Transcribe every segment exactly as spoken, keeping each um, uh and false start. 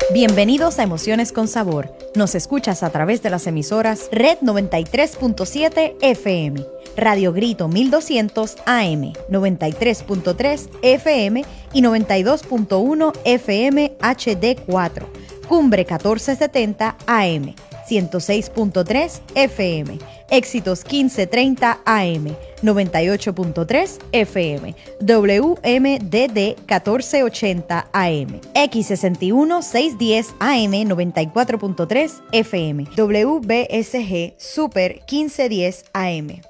Bienvenidos a Emociones con Sabor. Nos escuchas a través de las emisoras Red noventa y tres punto siete F M, Radio Grito mil doscientos A M, noventa y tres punto tres F M y noventa y dos punto uno F M H D cuatro, Cumbre catorce setenta A M, ciento seis punto tres F M, Éxitos quince treinta A M, noventa y ocho punto tres F M, W M D D catorce ochenta A M, X sesenta y uno seiscientos diez A M, noventa y cuatro punto tres F M, W B S G Super quince diez A M.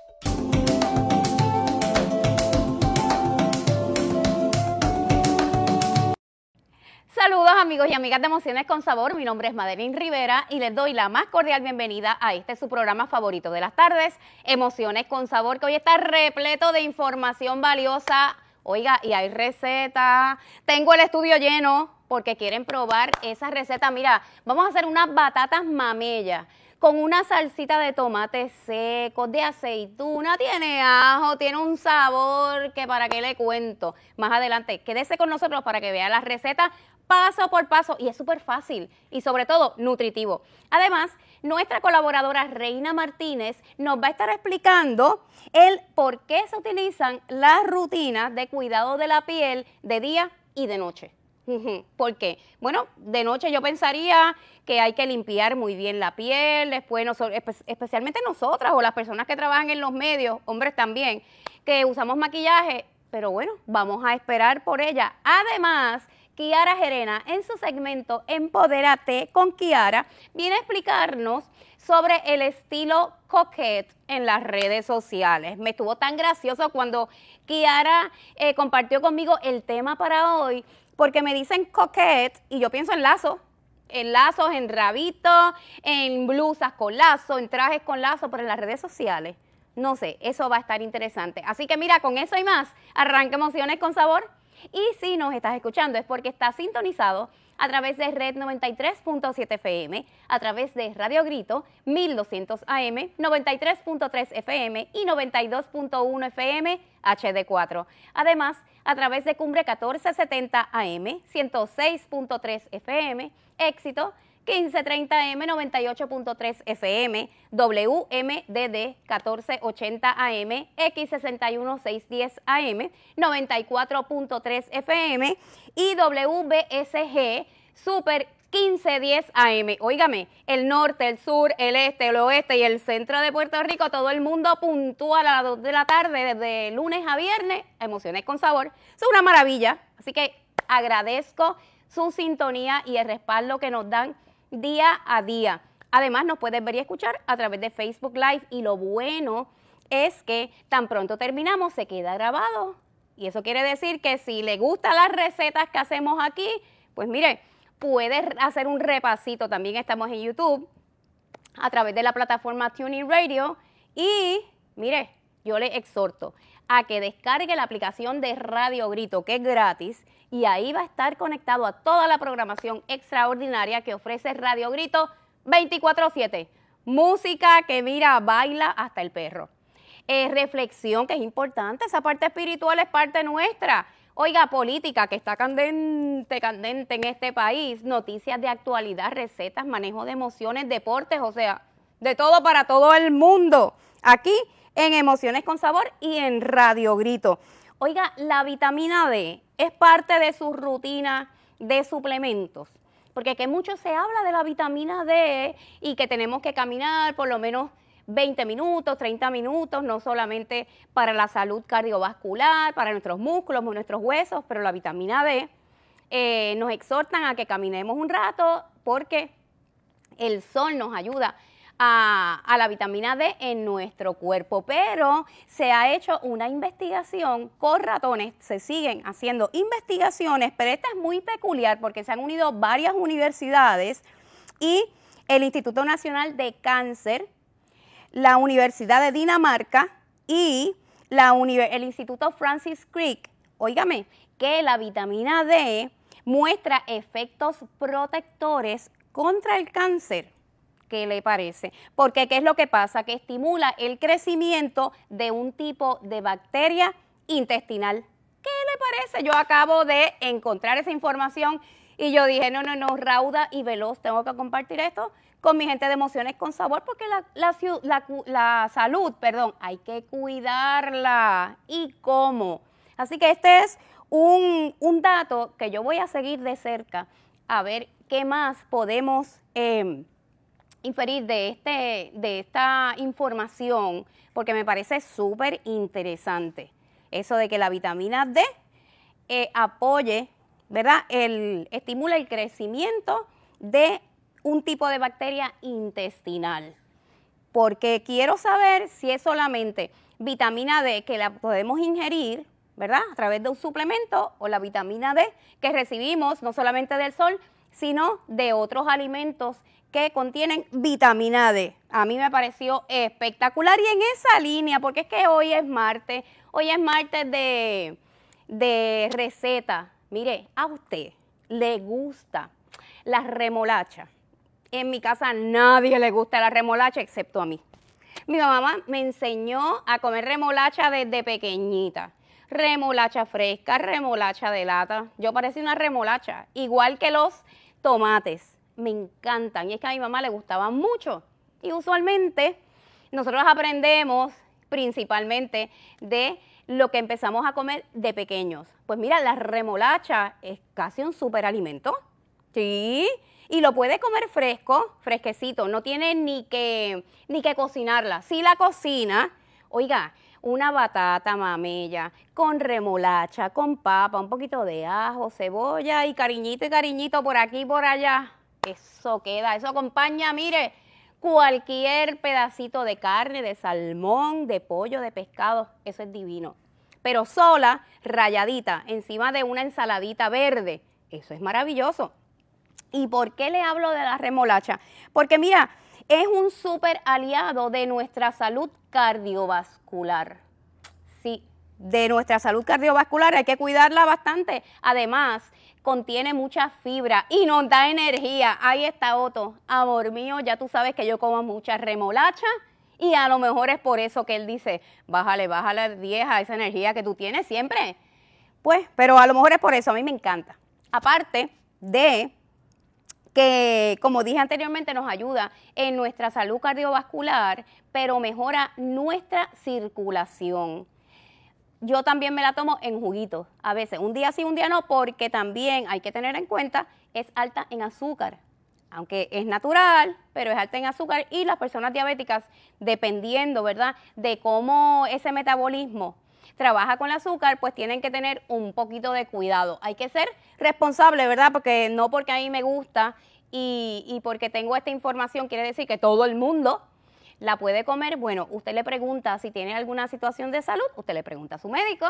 Saludos amigos y amigas de Emociones con Sabor, mi nombre es Madeline Rivera y les doy la más cordial bienvenida a este su programa favorito de las tardes, Emociones con Sabor, que hoy está repleto de información valiosa. Oiga, y hay recetas, tengo el estudio lleno porque quieren probar esas recetas. Mira, vamos a hacer unas batatas mamella con una salsita de tomate seco, de aceituna, tiene ajo, tiene un sabor que para qué le cuento. Más adelante, quédese con nosotros para que vea las recetas paso por paso y es súper fácil y sobre todo nutritivo. Además, nuestra colaboradora Reina Martínez nos va a estar explicando el por qué se utilizan las rutinas de cuidado de la piel de día y de noche. ¿Por qué? Bueno, de noche yo pensaría que hay que limpiar muy bien la piel, después nosotros, especialmente nosotras o las personas que trabajan en los medios, hombres también, que usamos maquillaje, pero bueno, vamos a esperar por ella. Además, Kiara Gerena, en su segmento Empodérate con Kiara, viene a explicarnos sobre el estilo coquette en las redes sociales. Me estuvo tan gracioso cuando Kiara eh, compartió conmigo el tema para hoy, porque me dicen coquette y yo pienso en lazo, en lazos, en rabitos, en blusas con lazo, en trajes con lazo, pero en las redes sociales, no sé, eso va a estar interesante. Así que mira, con eso y más, arranca Emociones con Sabor. Y si nos estás escuchando es porque estás sintonizado a través de Red noventa y tres punto siete F M, a través de Radio Grito mil doscientos A M, noventa y tres punto tres F M y noventa y dos punto uno F M H D cuatro. Además, a través de Cumbre catorce setenta A M, ciento seis punto tres F M, Éxito quince treinta A M, noventa y ocho punto tres F M, W M D D catorce ochenta A M, X sesenta y uno seiscientos diez A M, noventa y cuatro punto tres F M y W B S G Super quince diez A M. Óigame, el norte, el sur, el este, el oeste y el centro de Puerto Rico, todo el mundo puntual a las dos de la tarde, desde lunes a viernes, Emociones con Sabor. Es una maravilla, así que agradezco su sintonía y el respaldo que nos dan día a día. Además, nos puedes ver y escuchar a través de Facebook Live y lo bueno es que tan pronto terminamos se queda grabado y eso quiere decir que si le gustan las recetas que hacemos aquí, pues mire, puedes hacer un repasito. También estamos en YouTube a través de la plataforma TuneIn Radio y mire, yo le exhorto a que descargue la aplicación de Radio Grito, que es gratis, y ahí va a estar conectado a toda la programación extraordinaria que ofrece Radio Grito veinticuatro siete. Música que mira, baila hasta el perro. Eh, reflexión, que es importante, esa parte espiritual es parte nuestra. Oiga, política, que está candente, candente en este país, noticias de actualidad, recetas, manejo de emociones, deportes, o sea, de todo para todo el mundo. Aquí en Emociones con Sabor y en Radio Grito. Oiga, la vitamina D es parte de su rutina de suplementos, porque que mucho se habla de la vitamina D y que tenemos que caminar por lo menos veinte minutos, treinta minutos, no solamente para la salud cardiovascular, para nuestros músculos, nuestros huesos, pero la vitamina D eh, nos exhortan a que caminemos un rato porque el sol nos ayuda A, a la vitamina D en nuestro cuerpo, pero se ha hecho una investigación con ratones, se siguen haciendo investigaciones, pero esta es muy peculiar porque se han unido varias universidades y el Instituto Nacional de Cáncer, la Universidad de Dinamarca y la el Instituto Francis Crick. Óigame, que la vitamina D muestra efectos protectores contra el cáncer. ¿Qué le parece? Porque ¿qué es lo que pasa? Que estimula el crecimiento de un tipo de bacteria intestinal. ¿Qué le parece? Yo acabo de encontrar esa información Y yo dije, no, no, no, rauda y veloz, tengo que compartir esto con mi gente de Emociones con Sabor, porque la, la, la, la salud, perdón, hay que cuidarla. ¿Y cómo? Así que este es un, un dato que yo voy a seguir de cerca, a ver qué más podemos eh, inferir de, este, de esta información, porque me parece súper interesante. Eso de que la vitamina D eh, apoye, ¿verdad? El, estimula el crecimiento de un tipo de bacteria intestinal. Porque quiero saber si es solamente vitamina D que la podemos ingerir, ¿verdad? A través de un suplemento, o la vitamina D que recibimos no solamente del sol, sino de otros alimentos que contienen vitamina D. A mí me pareció espectacular y en esa línea, porque es que hoy es martes, hoy es martes de, de receta. Mire, a usted le gusta la remolacha. En mi casa a nadie le gusta la remolacha excepto a mí. Mi mamá me enseñó a comer remolacha desde pequeñita. Remolacha fresca, remolacha de lata. Yo parecía una remolacha, igual que los tomates. Me encantan y es que a mi mamá le gustaban mucho. Y usualmente nosotros aprendemos principalmente de lo que empezamos a comer de pequeños. Pues mira, la remolacha es casi un superalimento. Sí, y lo puede comer fresco, fresquecito, no tiene ni que, ni que cocinarla. Si la cocina, oiga, una batata mamella con remolacha, con papa, un poquito de ajo, cebolla y cariñito y cariñito por aquí y por allá. Eso queda, eso acompaña, mire, cualquier pedacito de carne, de salmón, de pollo, de pescado, eso es divino. Pero sola, rayadita, encima de una ensaladita verde, eso es maravilloso. ¿Y por qué le hablo de la remolacha? Porque mira, es un súper aliado de nuestra salud cardiovascular. Sí, de nuestra salud cardiovascular hay que cuidarla bastante. Además, contiene mucha fibra y nos da energía. Ahí está Otto, amor mío, ya tú sabes que yo como mucha remolacha y a lo mejor es por eso que él dice, bájale, bájale diez a esa energía que tú tienes siempre. Pues, pero a lo mejor es por eso, a mí me encanta. Aparte de que, como dije anteriormente, nos ayuda en nuestra salud cardiovascular, pero mejora nuestra circulación. Yo también me la tomo en juguitos, a veces, un día sí, un día no, porque también hay que tener en cuenta, es alta en azúcar. Aunque es natural, pero es alta en azúcar y las personas diabéticas, dependiendo, ¿verdad?, de cómo ese metabolismo trabaja con el azúcar, pues tienen que tener un poquito de cuidado. Hay que ser responsable, ¿verdad?, porque no porque a mí me gusta y, y porque tengo esta información quiere decir que todo el mundo la puede comer. Bueno, usted le pregunta si tiene alguna situación de salud, usted le pregunta a su médico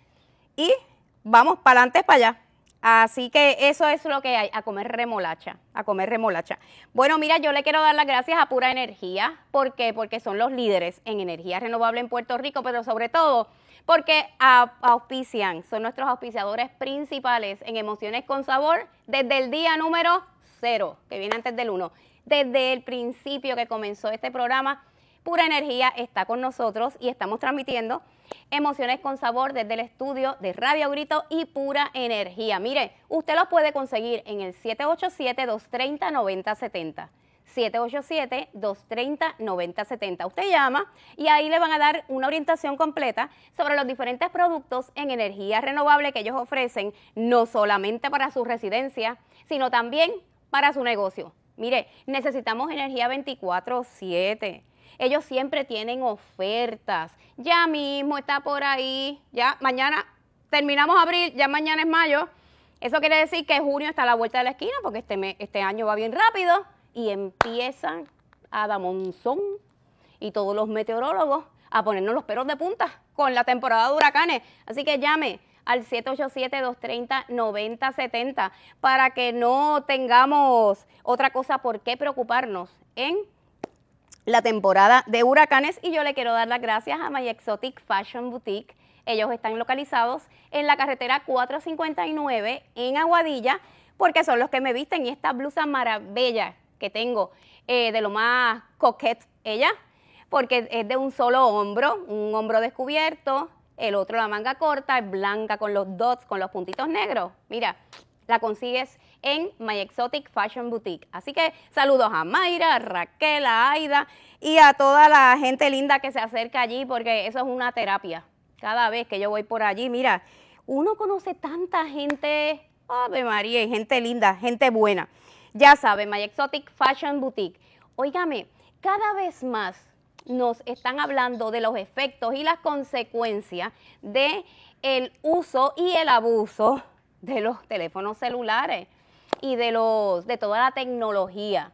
y vamos para adelante, para allá. Así que eso es lo que hay, a comer remolacha, a comer remolacha. Bueno, mira, yo le quiero dar las gracias a Pura Energía. ¿Por qué? Porque son los líderes en energía renovable en Puerto Rico, pero sobre todo porque auspician, son nuestros auspiciadores principales en Emociones con Sabor desde el día número cero, que viene antes del uno. Desde el principio que comenzó este programa, Pura Energía está con nosotros y estamos transmitiendo Emociones con Sabor desde el estudio de Radio Grito y Pura Energía. Mire, usted los puede conseguir en el siete ocho siete, dos tres cero, nueve cero siete cero. siete ocho siete, dos tres cero, nueve cero siete cero. Usted llama y ahí le van a dar una orientación completa sobre los diferentes productos en energía renovable que ellos ofrecen, no solamente para su residencia, sino también para su negocio. Mire, necesitamos energía veinticuatro siete. Ellos siempre tienen ofertas. Ya mismo está por ahí. Ya mañana terminamos abril, ya mañana es mayo. Eso quiere decir que junio está a la vuelta de la esquina porque este, mes, este año va bien rápido y empiezan a dar monzón y todos los meteorólogos a ponernos los pelos de punta con la temporada de huracanes. Así que llame al siete ocho siete, dos tres cero, nueve cero siete cero para que no tengamos otra cosa por qué preocuparnos en la temporada de huracanes. Y yo le quiero dar las gracias a My Exotic Fashion Boutique. Ellos están localizados en la carretera cuatrocientos cincuenta y nueve en Aguadilla, porque son los que me visten y esta blusa maravilla que tengo, eh, de lo más coquette ella, porque es de un solo hombro, un hombro descubierto, el otro la manga corta, es blanca con los dots, con los puntitos negros. Mira, la consigues en My Exotic Fashion Boutique. Así que saludos a Mayra, a Raquel, a Aida y a toda la gente linda que se acerca allí, porque eso es una terapia. Cada vez que yo voy por allí, mira, uno conoce tanta gente, ¡Ave María!, gente linda, gente buena. Ya saben, My Exotic Fashion Boutique. Óigame, cada vez más nos están hablando de los efectos y las consecuencias de el uso y el abuso de los teléfonos celulares y de los de toda la tecnología.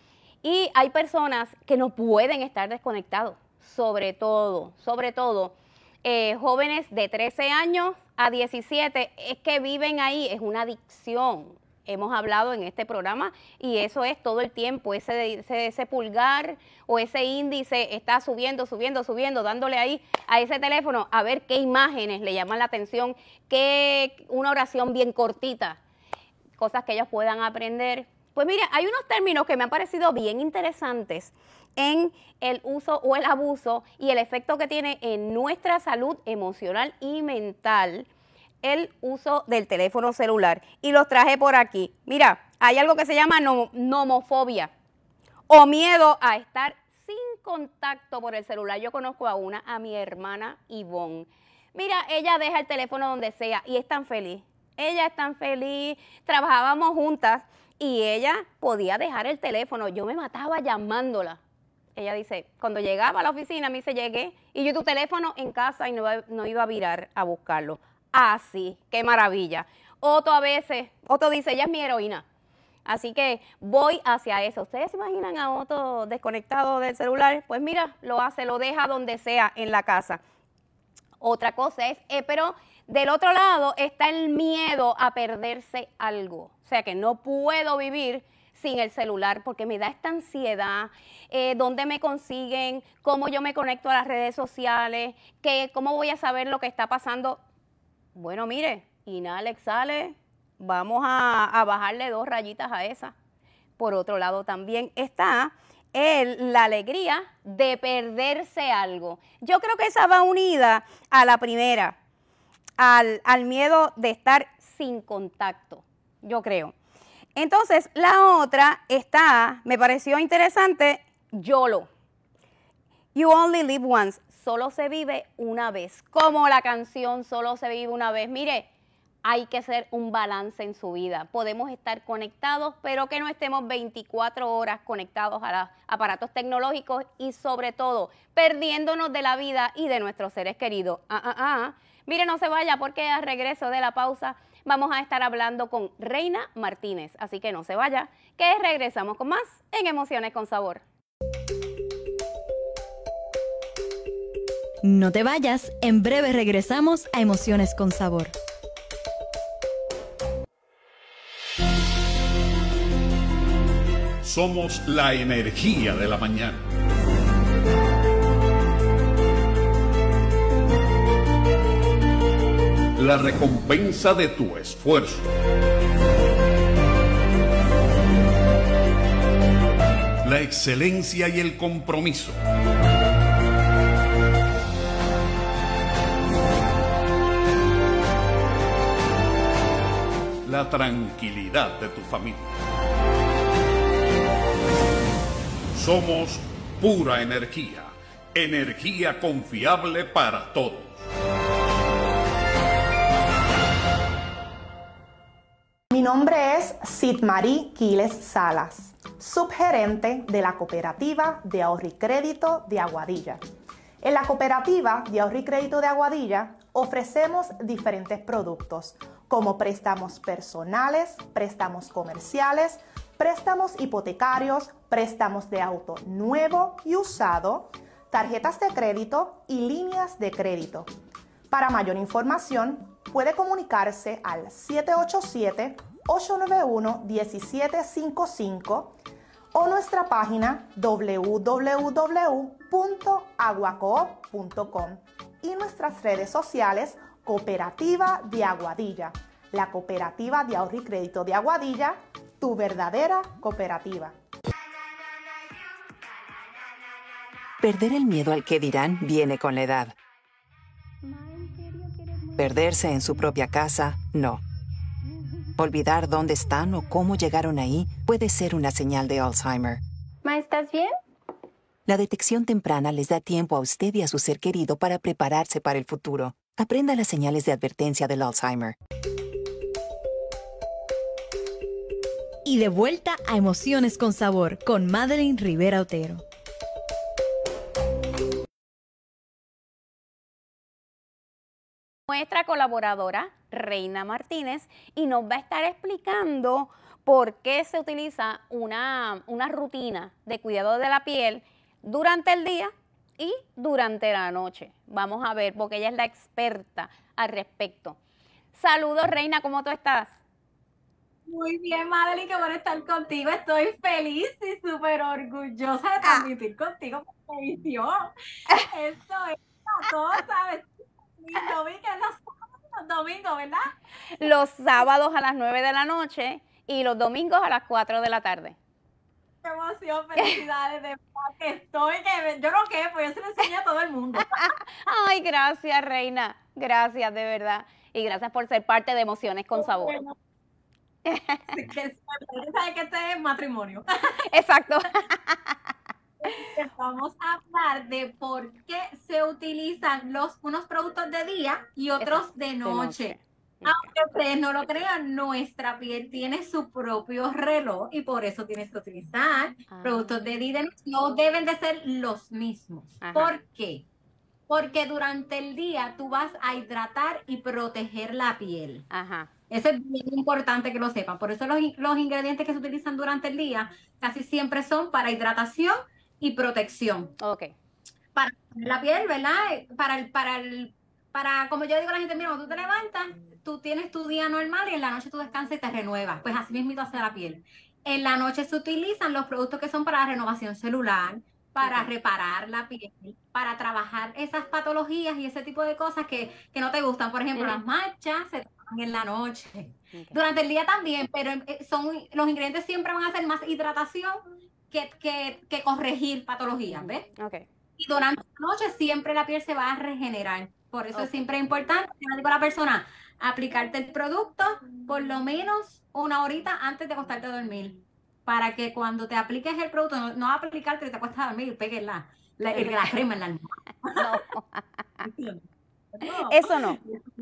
Y hay personas que no pueden estar desconectados, sobre todo, sobre todo eh, jóvenes de trece años a diecisiete, es que viven ahí, es una adicción. Hemos hablado en este programa y eso es todo el tiempo, ese, ese, ese pulgar o ese índice está subiendo, subiendo, subiendo, dándole ahí a ese teléfono a ver qué imágenes le llaman la atención, qué una oración bien cortita, cosas que ellos puedan aprender. Pues mire, hay unos términos que me han parecido bien interesantes en el uso o el abuso y el efecto que tiene en nuestra salud emocional y mental el uso del teléfono celular. Y los traje por aquí. Mira, hay algo que se llama nom nomofobia o miedo a estar sin contacto por el celular. Yo conozco a una, a mi hermana Ivonne. Mira, ella deja el teléfono donde sea y es tan feliz. Ella es tan feliz. Trabajábamos juntas y ella podía dejar el teléfono. Yo me mataba llamándola. Ella dice, cuando llegaba a la oficina, me dice, llegué y yo tu teléfono en casa y no, no iba a virar a buscarlo. Así, ah, qué maravilla. Otto a veces, Otto dice, ella es mi heroína. Así que voy hacia eso. ¿Ustedes se imaginan a Otto desconectado del celular? Pues mira, lo hace, lo deja donde sea en la casa. Otra cosa es, eh, pero del otro lado está el miedo a perderse algo. O sea que no puedo vivir sin el celular porque me da esta ansiedad, eh, dónde me consiguen, cómo yo me conecto a las redes sociales, que, cómo voy a saber lo que está pasando. Bueno, mire, inhala, exhale, vamos a, a bajarle dos rayitas a esa. Por otro lado también está el, la alegría de perderse algo. Yo creo que esa va unida a la primera, al, al miedo de estar sin contacto, yo creo. Entonces, la otra está, me pareció interesante, YOLO. You only live once. Solo se vive una vez. Como la canción Solo se vive una vez. Mire, hay que hacer un balance en su vida. Podemos estar conectados, pero que no estemos veinticuatro horas conectados a los aparatos tecnológicos y sobre todo perdiéndonos de la vida y de nuestros seres queridos. Ah, ah, ah. Mire, no se vaya porque al regreso de la pausa vamos a estar hablando con Reina Martínez. Así que no se vaya, que regresamos con más en Emociones con Sabor. No te vayas, en breve regresamos a Emociones con Sabor. Somos la energía de la mañana. La recompensa de tu esfuerzo. La excelencia y el compromiso. La tranquilidad de tu familia. Somos pura energía, energía confiable para todos. Mi nombre es Sidmarí Quiles Salas, subgerente de la Cooperativa de Ahorro y Crédito de Aguadilla. En la Cooperativa de Ahorro y Crédito de Aguadilla ofrecemos diferentes productos como préstamos personales, préstamos comerciales, préstamos hipotecarios, préstamos de auto nuevo y usado, tarjetas de crédito y líneas de crédito. Para mayor información, puede comunicarse al siete ocho siete, ocho nueve uno, uno siete cinco cinco o nuestra página w w w punto aguacoop punto com y nuestras redes sociales Cooperativa de Aguadilla, la Cooperativa de Ahorro y Crédito de Aguadilla, tu verdadera cooperativa. Perder el miedo al que dirán viene con la edad. Perderse en su propia casa, no. Olvidar dónde están o cómo llegaron ahí puede ser una señal de Alzheimer. ¿Ma, estás bien? La detección temprana les da tiempo a usted y a su ser querido para prepararse para el futuro. Aprenda las señales de advertencia del Alzheimer. Y de vuelta a Emociones con Sabor con Madeline Rivera Otero. Nuestra colaboradora, Reina Martínez, y nos va a estar explicando por qué se utiliza una, una rutina de cuidado de la piel durante el día y durante la noche. Vamos a ver, porque ella es la experta al respecto. Saludos, Reina, ¿cómo tú estás? Muy bien, Madeline, qué bueno estar contigo. Estoy feliz y súper orgullosa de transmitir ah. contigo por televisión. Esto es una cosa, lindo, vi que los sábados, los domingos, ¿verdad? Los sábados a las nueve de la noche y los domingos a las cuatro de la tarde. Qué emoción, felicidades, de verdad que estoy, que yo no quepo, yo se lo enseño a todo el mundo. Ay, gracias, Reina, gracias, de verdad. Y gracias por ser parte de Emociones con Sabor. Bueno. Sí, que sabes que este es matrimonio. Exacto. Vamos a hablar de por qué se utilizan los, unos productos de día y otros Exacto. de noche. De noche. Aunque ustedes no lo crean, nuestra piel tiene su propio reloj y por eso tienes que utilizar ah. productos de día y de noche. No deben de ser los mismos. Ajá. ¿Por qué? Porque durante el día tú vas a hidratar y proteger la piel. Ajá. Eso es bien importante que lo sepan. Por eso los, los ingredientes que se utilizan durante el día casi siempre son para hidratación y protección. Ok. Para la piel, ¿verdad? Para el, para el, para, como yo digo a la gente, mira, cuando tú te levantas, tú tienes tu día normal y en la noche tú descansas y te renuevas. Pues así mismo hace la piel. En la noche se utilizan los productos que son para la renovación celular, para okay. reparar la piel, para trabajar esas patologías y ese tipo de cosas que, que no te gustan. Por ejemplo, uh-huh. las manchas se trabajan en la noche. Okay. Durante el día también, pero son los ingredientes siempre van a ser más hidratación que, que, que corregir patologías, ¿ves? Okay. Y durante la noche siempre la piel se va a regenerar. Por eso okay. es siempre importante, yo digo a la persona, aplicarte el producto por lo menos una horita antes de acostarte a dormir. Para que cuando te apliques el producto, no, no aplicarte y te acuestas a dormir y pegues la, la, la crema en la almohada. No. no. Eso no.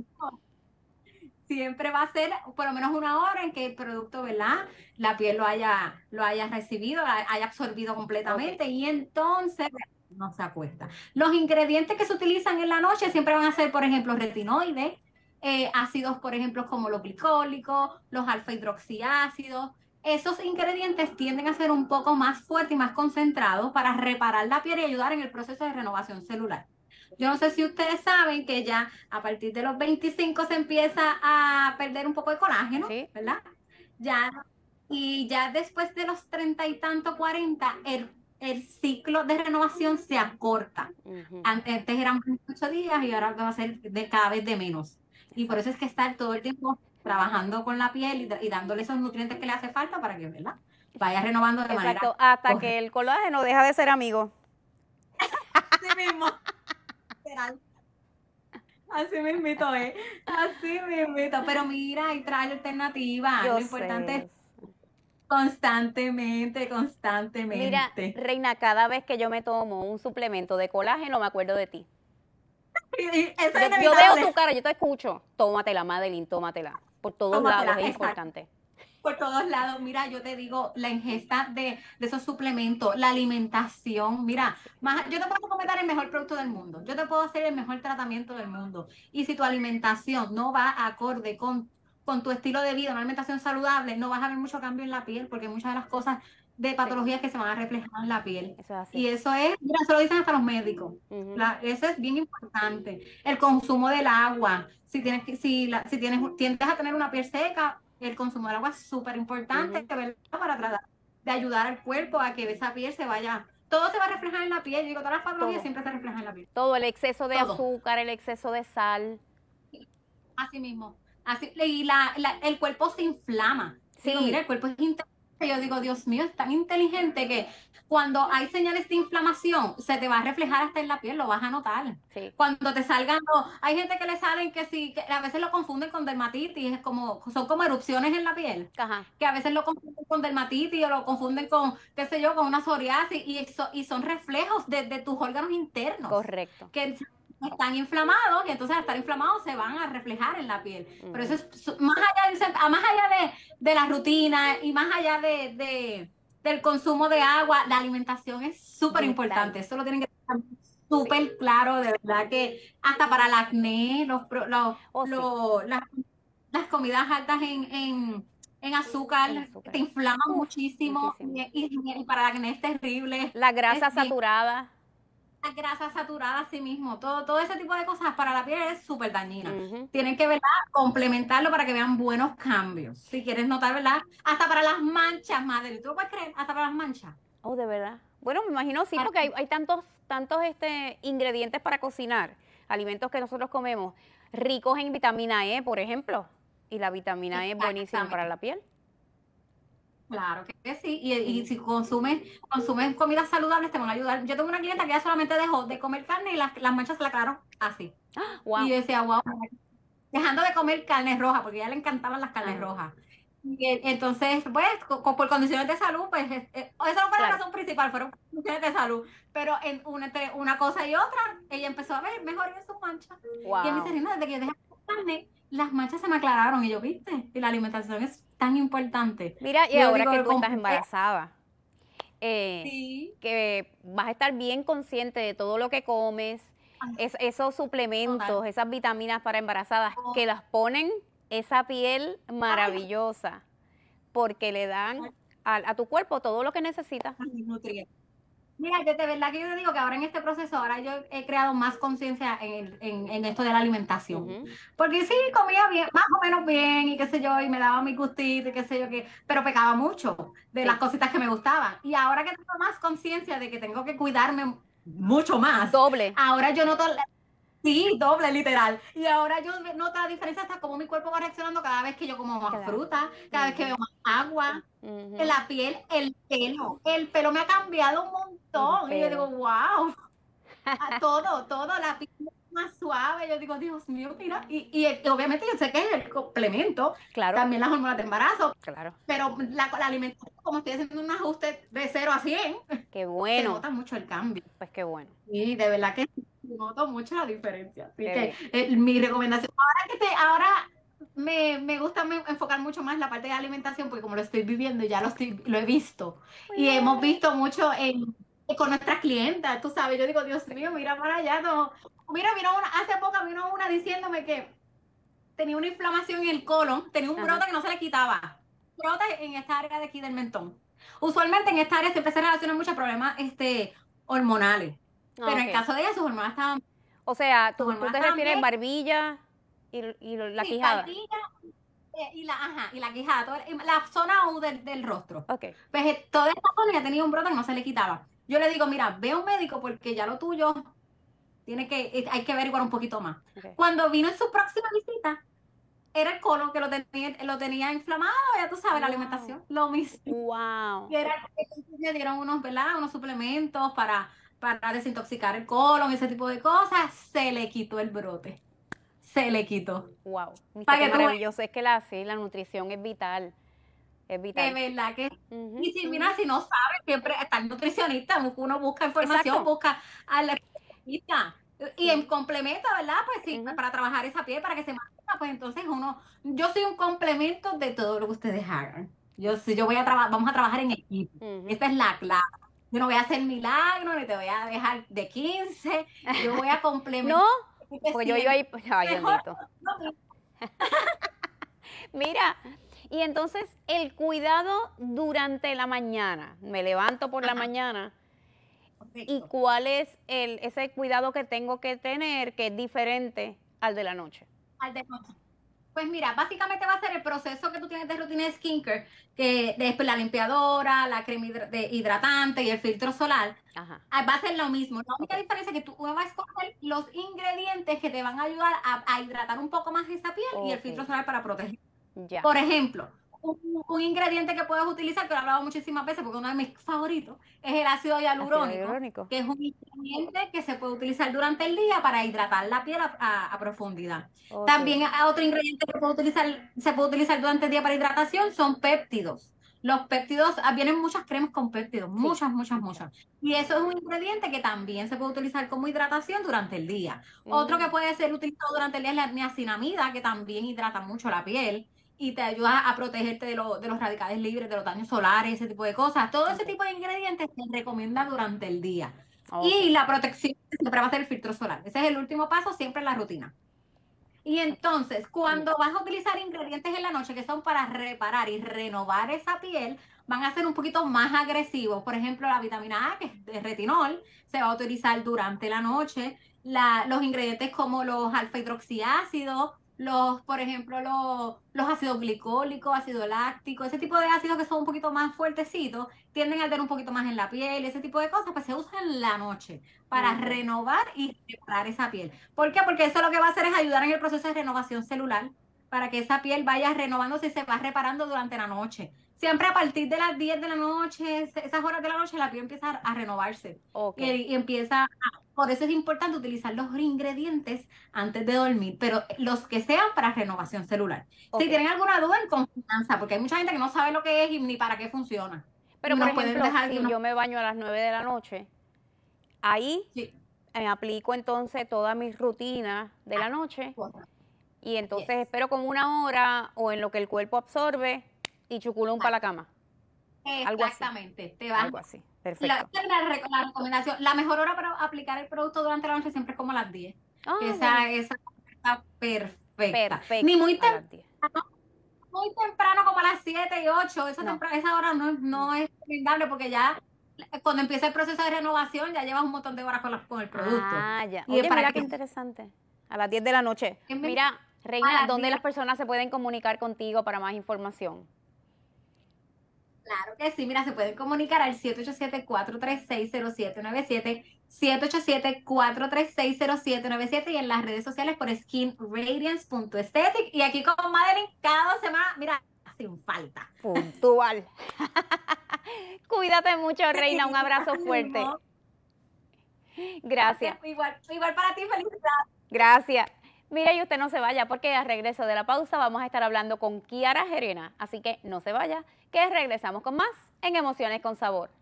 Siempre va a ser por lo menos una hora en que el producto, ¿verdad? La piel lo haya, lo haya recibido, haya absorbido completamente okay. y entonces no se acuesta. Los ingredientes que se utilizan en la noche siempre van a ser, por ejemplo, retinoides, eh, ácidos, por ejemplo, como los glicólicos, los alfa hidroxiácidos. Esos ingredientes tienden a ser un poco más fuertes y más concentrados para reparar la piel y ayudar en el proceso de renovación celular. Yo no sé si ustedes saben que ya a partir de los veinticinco se empieza a perder un poco de colágeno, ¿sí? ¿verdad? Ya, y ya después de los treinta y tanto, cuarenta, el, el ciclo de renovación se acorta. Uh-huh. Antes eran veintiocho días y ahora va a ser de cada vez de menos. Y por eso es que estar todo el tiempo trabajando con la piel y, y dándole esos nutrientes que le hace falta para que, ¿verdad? Vaya renovando de Exacto, manera... hasta correcta. Que el colágeno deja de ser amigo. Así mismo. Así mismito es. Así mismito. Pero mira, hay trae alternativas. Lo importante es constantemente, constantemente. Mira, Reina, cada vez que yo me tomo un suplemento de colágeno, me acuerdo de ti. Eso yo, es yo veo tu cara, yo te escucho. Tómatela, Madeline, tómatela. Por todos tómatela, lados es exacto. importante. Por todos lados, mira, yo te digo, la ingesta de, de esos suplementos, la alimentación, mira, más, yo te puedo comentar el mejor producto del mundo, yo te puedo hacer el mejor tratamiento del mundo, y si tu alimentación no va acorde con, con tu estilo de vida, una alimentación saludable, no vas a ver mucho cambio en la piel, porque muchas de las cosas de patologías sí. que se van a reflejar en la piel. Eso es así. Y eso es, mira, eso lo dicen hasta los médicos. Uh-huh. La, eso es bien importante. El consumo del agua, si tienes, si, la, si tienes, tiendes a tener una piel seca, el consumo del agua es súper importante, uh-huh. ¿verdad? Para tratar de ayudar al cuerpo a que esa piel se vaya, todo se va a reflejar en la piel. Yo digo, todas las patologías todo. siempre se reflejan en la piel. Todo, el exceso de todo. azúcar, el exceso de sal. Así mismo. Así, y la, la, el cuerpo se inflama. Sí. Digo, mira, el cuerpo es yo digo, Dios mío, es tan inteligente que cuando hay señales de inflamación, se te va a reflejar hasta en la piel, lo vas a notar. Sí. Cuando te salgan, no, hay gente que le salen que sí, que a veces lo confunden con dermatitis, es como, son como erupciones en la piel, Ajá. que a veces lo confunden con dermatitis o lo confunden con, qué sé yo, con una psoriasis, y, so- y son reflejos de, de tus órganos internos. Correcto. Que están inflamados y entonces al estar inflamados se van a reflejar en la piel. Ujú. Pero eso es su- más allá, de, a más allá de, de la rutina y más allá de, de- del consumo de agua, la alimentación es súper importante. Eso lo tienen que tener súper claro, de verdad que hasta para el acné, los, pro- los, Oh, sí. los- las, las comidas altas en, en, en azúcar, En azúcar. te inflaman Uf, muchísimo, muchísimo. Y, y- y para el acné es terrible. La grasa Es bien- saturada. la grasa saturada sí mismo, todo, todo ese tipo de cosas para la piel es súper dañina. Ujú. Tienen que, ¿verdad?, complementarlo para que vean buenos cambios. Si quieres notar, ¿verdad? Hasta para las manchas, madre. ¿Tú lo puedes creer? Hasta para las manchas. Oh, de verdad. Bueno, me imagino sí, Para- porque hay, hay tantos, tantos este, ingredientes para cocinar, alimentos que nosotros comemos, ricos en vitamina E, por ejemplo. Y la vitamina E es buenísima para la piel. Claro que sí. Y, y si consumes, consumes comidas saludables, te van a ayudar. Yo tengo una clienta que ya solamente dejó de comer carne y las, las manchas se la quedaron así. Wow. Y yo decía, wow, dejando de comer carne roja, porque a ella le encantaban las carnes Ajá. rojas. Y eh, entonces, pues, co- co- por condiciones de salud, pues, eh, eh, esa no fue la Claro. razón principal, fueron condiciones de salud. Pero en una, entre una cosa y otra, ella empezó a ver mejor en sus manchas. Y ella me dice, Wow. "Rina, desde que yo dejé de comer carne, las manchas se me aclararon". Y yo, ¿viste? Y la alimentación es tan importante. Mira, y Yo ahora digo, que tú estás como- embarazada, eh, Sí. que vas a estar bien consciente de todo lo que comes, Ay, es- esos suplementos, total. esas vitaminas para embarazadas, Oh. que las ponen esa piel maravillosa, porque le dan Ay. a, a tu cuerpo todo lo que necesita. Ay, nutrientes. Mira, yo de verdad que yo te digo que ahora en este proceso, ahora yo he creado más conciencia en, el- en, en esto de la alimentación. Ujú. Porque sí, comía bien, más o menos bien, y qué sé yo, y me daba mi gustito, y qué sé yo, qué, pero pecaba mucho de Sí. las cositas que me gustaban. Y ahora que tengo más conciencia de que tengo que cuidarme mucho más, Doble. ahora yo noto, la- sí, doble, literal. Y ahora yo noto la diferencia hasta cómo mi cuerpo va reaccionando cada vez que yo como más Claro. fruta, cada vez que Ujú. veo más agua. Ujú. En la piel, el pelo, el pelo me ha cambiado un montón. El Y yo pelo. digo, wow, todo, todo, la piel más suave. Yo digo, Dios mío, mira. Y, y, y obviamente yo sé que es el complemento, Claro, también las hormonas de embarazo, claro. pero la, la alimentación, como estoy haciendo un ajuste de cero a cien, Qué se bueno. nota mucho el cambio. Pues qué bueno. Y de verdad que sí, noto mucho la diferencia. Así Qué que eh, mi recomendación, ahora que te, ahora me, me gusta me- enfocar mucho más la parte de alimentación, porque como lo estoy viviendo, ya lo estoy, lo he visto. Y hemos visto mucho en, con nuestras clientas, tú sabes, yo digo, Dios mío, mira para allá, no. Mira, vino una, hace poco vino una diciéndome que tenía una inflamación en el colon, tenía un Ajá. brote que no se le quitaba. Brote en esta área de aquí del mentón. Usualmente en esta área siempre se relacionan muchos problemas este, hormonales. Pero en Ok. el caso de ella, sus hormonas estaban O sea, tú, tus tú hormonas te estaban refieres bien. barbilla y, y la Sí, quijada. barbilla, eh, y la, ajá, y la quijada, todo- y la zona U del, del rostro. Ok. Pues eh, toda esta zona ya tenía un brote que no se le quitaba. Yo le digo, mira, ve a un médico porque ya lo tuyo tiene que, eh, hay que averiguar un poquito más. Ok. Cuando vino en su próxima visita, era el colon que lo tenía, lo tenía inflamado, ya tú sabes, la Wow. alimentación, lo mismo. Wow. Y era, me dieron unos, ¿verdad? Unos suplementos para, para desintoxicar el colon, ese tipo de cosas. Se le quitó el brote. Se le quitó. Wow. Viste Para qué que tú veas. maravilloso. Es que la, sí, la nutrición es vital. Es De vital. verdad que. Ujú, Y si, ujú. mira, si no sabes, siempre está el nutricionista, uno busca información, Exacto. busca al especialista. Y en complemento, ¿verdad? Pues sí, Ujú. para trabajar esa piel, para que se mantenga, pues entonces uno, yo soy un complemento de todo lo que ustedes hagan. Yo, si yo voy a trabajar, vamos a trabajar en equipo. Ujú. Esta es la clave. Yo no voy a hacer milagro, ni te voy a dejar de quince. Yo voy a complementar. No, porque yo iba ahí. Ay, Mejor. bendito. Mira, y entonces el cuidado durante la mañana. Me levanto por la Ajá. mañana. ¿Y Correcto. cuál es el, ese cuidado que tengo que tener que es diferente al de la noche? Al de noche. Pues mira, básicamente va a ser el proceso que tú tienes de rutina de skincare, que después la limpiadora, la crema hidra- de hidratante y el filtro solar, Ajá. ah, va a ser lo mismo. La única Ok. diferencia es que tú vas a escoger los ingredientes que te van a ayudar a, a hidratar un poco más esa piel y el Ok. filtro solar para proteger. Ya. Por ejemplo, un, un ingrediente que puedes utilizar, que lo he hablado muchísimas veces, porque uno de mis favoritos es el ácido hialurónico, Ácido hialurónico. que es un ingrediente que se puede utilizar durante el día para hidratar la piel a, a- a profundidad. Ok. También a- otro ingrediente que puede utilizar, se puede utilizar durante el día para hidratación son péptidos. Los péptidos, ah, vienen muchas cremas con péptidos, muchas, muchas, muchas. Y eso es un ingrediente que también se puede utilizar como hidratación durante el día. Otro que puede ser utilizado durante el día es la niacinamida, que también hidrata mucho la piel y te ayuda a protegerte de, lo- de los radicales libres, de los daños solares, ese tipo de cosas. Todo ese tipo de ingredientes se recomienda durante el día. Ok. Y la protección siempre va a ser el filtro solar. Ese es el último paso siempre en la rutina. Y entonces, cuando vas a utilizar ingredientes en la noche que son para reparar y renovar esa piel, van a ser un poquito más agresivos. Por ejemplo, la vitamina A, que es de retinol, se va a utilizar durante la noche. La- los ingredientes como los alfa-hidroxiácidos, los, por ejemplo, los, los ácidos glicólicos, ácido láctico, ese tipo de ácidos que son un poquito más fuertecitos, tienden a arder un poquito más en la piel, ese tipo de cosas, pues se usan en la noche para Ujú. renovar y reparar esa piel. ¿Por qué? Porque eso lo que va a hacer es ayudar en el proceso de renovación celular, para que esa piel vaya renovándose y se va reparando durante la noche. Siempre a partir de las diez de la noche, esas horas de la noche, la piel empieza a renovarse. Ok. Y, y empieza a, por eso es importante utilizar los ingredientes antes de dormir, pero los que sean para renovación celular. Ok. Si tienen alguna duda, en confianza, porque hay mucha gente que no sabe lo que es y ni para qué funciona. Pero, Nos por pueden ejemplo, dejar si que nos- yo me baño a las nueve de la noche, ahí Sí. me aplico entonces toda mi rutina de la noche y entonces Yes. espero como una hora o en lo que el cuerpo absorbe y chuculum para la cama. Algo así. Exactamente. Te vas Algo así. La, Perfecto. la, rec- la recomendación, la mejor hora para aplicar el producto durante la noche siempre es como a las diez. Ah, esa, bueno. esa está perfecta. Perfecto. Ni muy, a tem- las diez. muy temprano como a las siete y ocho. Esa, No. tempra- esa hora no, es- no es recomendable porque ya cuando empieza el proceso de renovación ya llevas un montón de horas con, la- con el producto. Ah, ya. Y es Oye, para mira que- qué interesante. A las diez de la noche. Es mi- Mira, a Reina, las ¿dónde diez. las personas se pueden comunicar contigo para más información? Claro que sí, mira, se pueden comunicar al siete ocho siete, cuatro tres seis, cero siete nueve siete, siete ocho siete, cuatro tres seis, cero siete nueve siete y en las redes sociales por skin radiance punto aesthetic. Y aquí con Madeline cada semana, mira, sin falta. Puntual. Cuídate mucho, Reina. Un abrazo fuerte. Gracias. Igual, igual para ti, felicidades. Gracias. Mira, y usted no se vaya porque al regreso de la pausa vamos a estar hablando con Kiara Gerena. Así que no se vaya, que regresamos con más en Emociones con Sabor.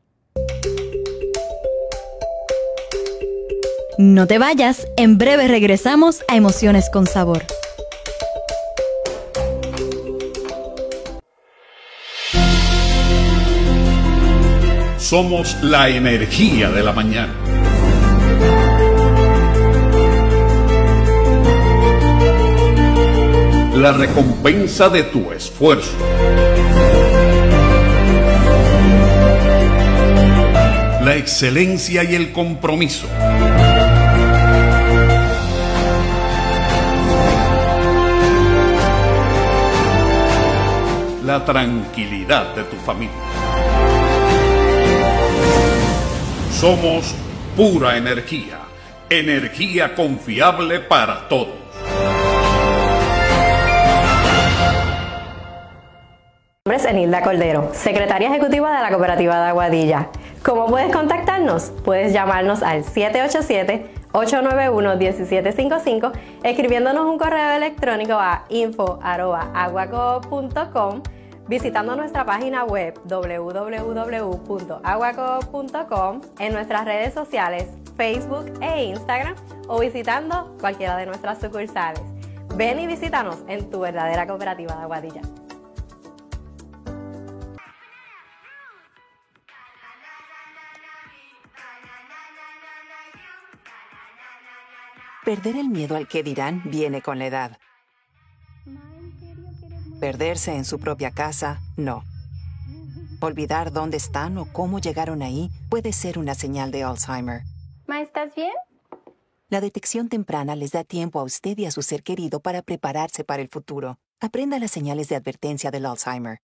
No te vayas, en breve regresamos a Emociones con Sabor. Somos la energía de la mañana. La recompensa de tu esfuerzo. La excelencia y el compromiso. La tranquilidad de tu familia. Somos pura energía, energía confiable para todos. Mi nombre es Enilda Cordero, secretaria ejecutiva de la Cooperativa de Aguadilla. ¿Cómo puedes contactarnos? Puedes llamarnos al siete ocho siete, ocho nueve uno, uno siete cinco cinco, escribiéndonos un correo electrónico a info arroba aguaco punto com, visitando nuestra página web w w w punto aguaco punto com, en nuestras redes sociales Facebook e Instagram o visitando cualquiera de nuestras sucursales. Ven y visítanos en tu verdadera Cooperativa de Aguadilla. Perder el miedo al que dirán viene con la edad. Perderse en su propia casa, no. Olvidar dónde están o cómo llegaron ahí puede ser una señal de Alzheimer. Ma, ¿estás bien? La detección temprana les da tiempo a usted y a su ser querido para prepararse para el futuro. Aprenda las señales de advertencia del Alzheimer.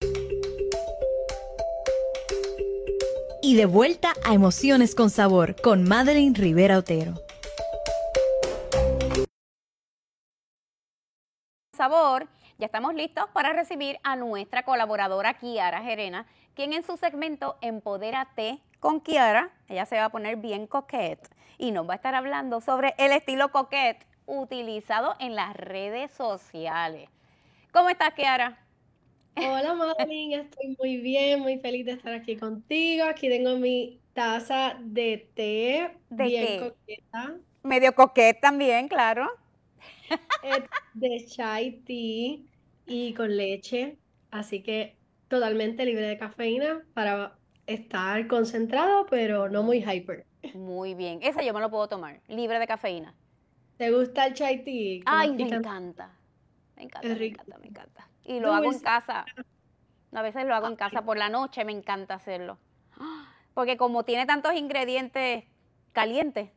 Y de vuelta a Emociones con Sabor con Madeline Rivera Otero. Sabor, Ya estamos listos para recibir a nuestra colaboradora Kiara Gerena, quien en su segmento Empodérate con Kiara, ella se va a poner bien coquette y nos va a estar hablando sobre el estilo coquette utilizado en las redes sociales. ¿Cómo estás, Kiara? Hola, Madeline, estoy muy bien, muy feliz de estar aquí contigo. Aquí tengo mi taza de té, ¿De bien qué? coqueta, Medio coquette también, claro. es de chai tea y con leche, así que totalmente libre de cafeína para estar concentrado, pero no muy hyper. Muy bien, esa yo me lo puedo tomar, libre de cafeína. ¿Te gusta el chai tea? Con más Ay, me picante, encanta, me encanta, es me rico. encanta, me encanta. Y lo hago en Dulce. casa, a veces lo hago en casa por la noche, me encanta hacerlo. Porque como tiene tantos ingredientes calientes.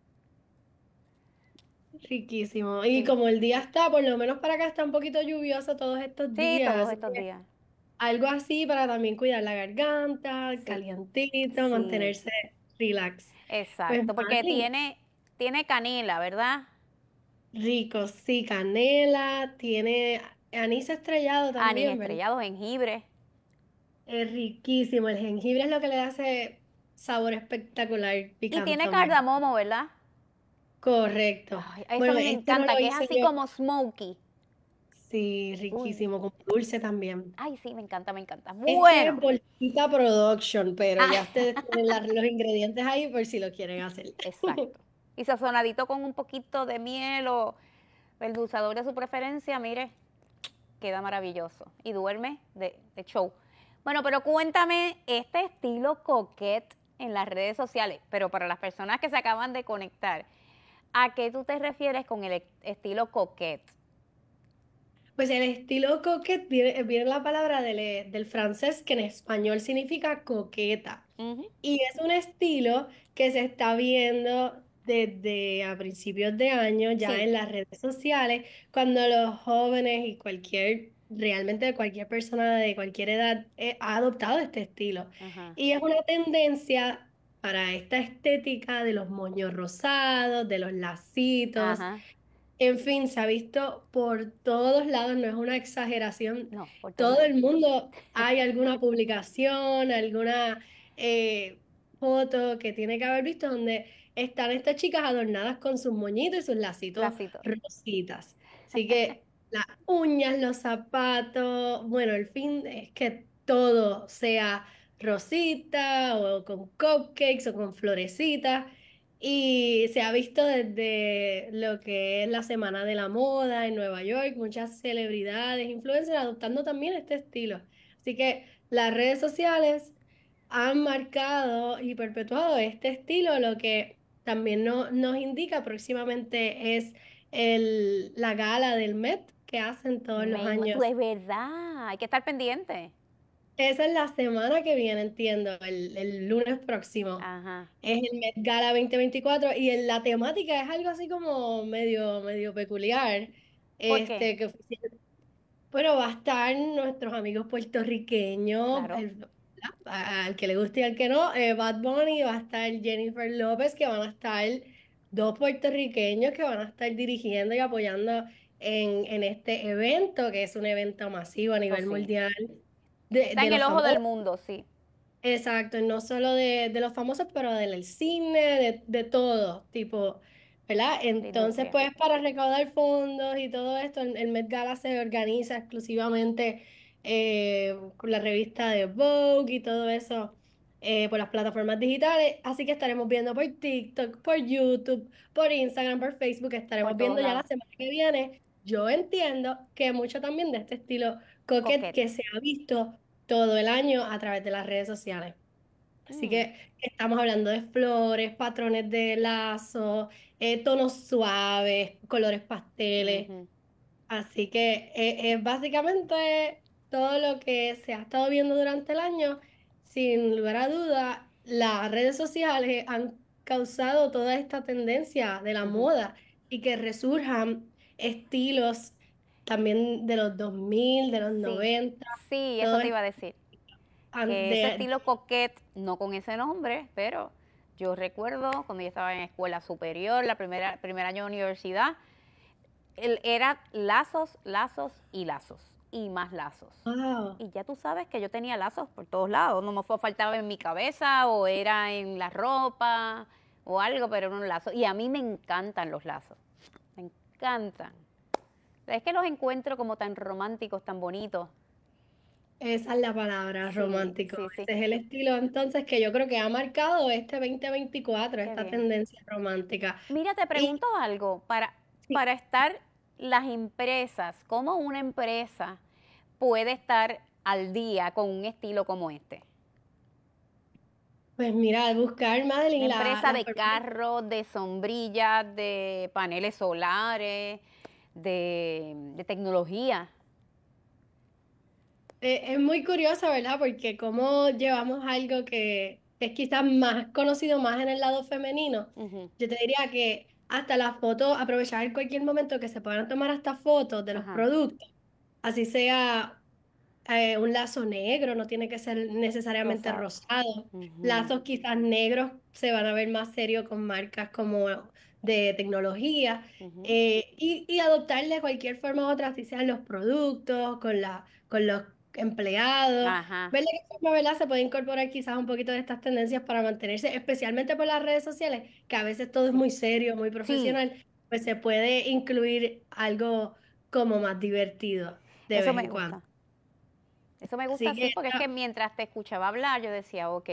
Riquísimo. Y Sí, como el día está, por lo menos para acá está un poquito lluvioso todos estos sí, días, todos así estos que días. algo así para también cuidar la garganta, Sí, calientito, sí, mantenerse relax. Pues exacto, porque Madeline, tiene, tiene canela, ¿verdad? rico, sí, canela, tiene anís estrellado Anís también, ¿verdad? estrellado, jengibre. Es riquísimo. El jengibre es lo que le hace sabor espectacular, Y tiene picantón, ¿verdad? cardamomo, ¿verdad? Correcto. Ay, eso a Bueno, mí me este no lo encanta, que es hice así yo. como smoky. Sí, Uy, riquísimo, como dulce también. ay, sí, me encanta, me encanta. Este es Bueno. Bolsita Production, pero Ah, ya ustedes tienen la- los ingredientes ahí por si lo quieren hacer. exacto. Y sazonadito con un poquito de miel o el dulzador de su preferencia, mire, queda maravilloso. Y duerme de, de show. Bueno, pero cuéntame este estilo coquette en las redes sociales, pero para las personas que se acaban de conectar, ¿a qué tú te refieres con el e- estilo coquette? Pues el estilo coquette viene, viene la palabra del, eh, del francés que en español significa coqueta. Ujú. Y es un estilo que se está viendo desde a principios de año ya Sí. en las redes sociales, cuando los jóvenes y cualquier, realmente cualquier persona de cualquier edad eh, ha adoptado este estilo. Ajá. Y es una tendencia para esta estética de los moños rosados, de los lacitos. Ajá. En fin, se ha visto por todos lados, no es una exageración. No, por todos Todo lados. el mundo hay alguna publicación, alguna eh, foto que tiene que haber visto donde están estas chicas adornadas con sus moñitos y sus lacitos Lacito. rositas. Así que las uñas, los zapatos, bueno, el fin es que todo sea rosita o con cupcakes o con florecitas. Y se ha visto desde lo que es la Semana de la Moda en Nueva York, muchas celebridades, influencers adoptando también este estilo. Así que las redes sociales han marcado y perpetuado este estilo, lo que también no- nos indica próximamente es el, la gala del Met que hacen todos los Me ima- tú años. es verdad, hay que estar pendiente. Esa es la semana que viene, entiendo, el, el lunes próximo. Ajá. Es el Met Gala dos mil veinticuatro y el- la temática es algo así como medio, medio peculiar. ¿Por qué? Este, que ofici- bueno, va a estar nuestros amigos puertorriqueños, Claro. el- a- al que le guste y al que no, eh, Bad Bunny, va a estar Jennifer López, que van a estar dos puertorriqueños que van a estar dirigiendo y apoyando en, en este evento, que es un evento masivo a Eso nivel sí. mundial de, Está de en los el ojo del famosos. mundo, sí. Exacto, y no solo de, de los famosos, pero del cine, de, de todo, tipo, ¿verdad? La Entonces, industria. pues para recaudar fondos y todo esto, el, el Met Gala se organiza exclusivamente eh, con la revista de Vogue y todo eso eh, por las plataformas digitales, así que estaremos viendo por TikTok, por YouTube, por Instagram, por Facebook, Por estaremos todos viendo ya la lados. semana que viene. Yo entiendo que mucho también de este estilo coquette Coquette. que se ha visto todo el año a través de las redes sociales. Así Mm, que estamos hablando de flores, patrones de lazo, eh, tonos suaves, colores pasteles. ujú. Así que eh, es básicamente todo lo que se ha estado viendo durante el año. Sin lugar a duda, las redes sociales han causado toda esta tendencia de la Ujú. moda y que resurjan estilos también de los dos mil, de los Sí, noventa, sí, eso todo te esto iba a decir. an- Que ese de, estilo coquette, no con ese nombre, pero yo recuerdo cuando yo estaba en escuela superior, la primera, primer año de universidad, el- era lazos, lazos y lazos. Y más lazos. Wow. Y ya tú sabes que yo tenía lazos por todos lados. No me fue faltaba en mi cabeza o era en la ropa o algo, pero era un lazo. Y a mí me encantan los lazos. Me encantan. Es que los encuentro como tan románticos, tan bonitos. Esa es la palabra, Sí, romántico. sí, sí. Ese es el estilo entonces que yo creo que ha marcado este veinte veinticuatro, Qué esta bien. tendencia romántica. Mira, te Y pregunto algo. Para, sí, para estar las empresas, ¿cómo una empresa puede estar al día con un estilo como este? pues mira, buscar, Una Madeline, la, empresa la de forma- carros, de sombrillas, de paneles solares, de, de tecnología. Eh, es muy curiosa, ¿verdad? Porque como llevamos algo que es quizás más conocido más en el lado femenino, Ujú. yo te diría que hasta las fotos, aprovechar en cualquier momento que se puedan tomar hasta fotos de los Ajá. productos, así sea eh, un lazo negro, no tiene que ser necesariamente Rosado. rosado. Ujú. Lazos quizás negros se van a ver más serios con marcas como de tecnología, Ujú. eh, y, y adoptarle de cualquier forma u otra, así sean los productos, con la, con los empleados. Ajá. Ver de qué forma, ¿verdad? Se puede incorporar quizás un poquito de estas tendencias para mantenerse, especialmente por las redes sociales, que a veces todo es Sí. muy serio, muy Sí. profesional, pues se puede incluir algo como más divertido de Eso vez me en cuando. gusta. Eso me gusta Así así que porque es que ah, mientras te escuchaba hablar, yo decía, ok,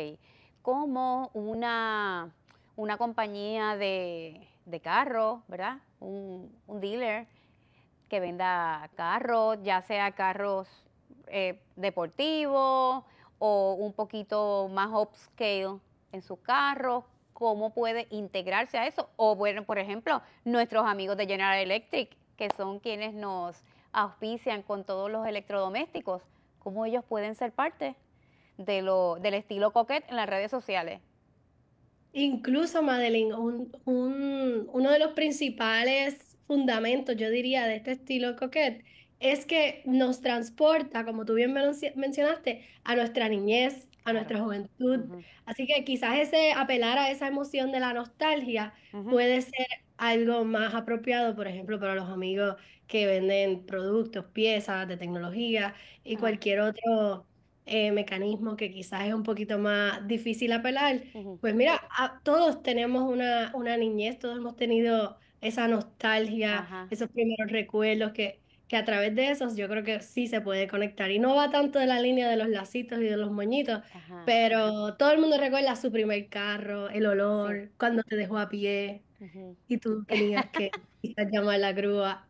como una, una compañía de, de carros, ¿verdad? Un, un dealer que venda carros, ya sea carros eh, deportivos o un poquito más upscale en sus carros, cómo puede integrarse a eso. O bueno, por ejemplo, nuestros amigos de General Electric, que son quienes nos auspician con todos los electrodomésticos, cómo ellos pueden ser parte de lo, del estilo coquette en las redes sociales. incluso, Madeline, un, un- uno de los principales fundamentos, yo diría, de este estilo coquette es que nos transporta, como tú bien menci- mencionaste, a nuestra niñez, a Claro. nuestra juventud. Ujú, Así que quizás ese apelar a esa emoción de la nostalgia ujú. puede ser algo más apropiado, por ejemplo, para los amigos que venden productos, piezas de tecnología y Ajá. cualquier otro eh, mecanismo que quizás es un poquito más difícil apelar. Ujú. Pues mira, a- todos tenemos una, una niñez, todos hemos tenido esa nostalgia, Ajá. esos primeros recuerdos que, que a través de esos yo creo que sí se puede conectar. Y no va tanto de la línea de los lacitos y de los moñitos, Ajá. pero todo el mundo recuerda su primer carro, el Sí. olor, cuando te dejó a pie Ujú. y tú tenías que quizás llamar la grúa.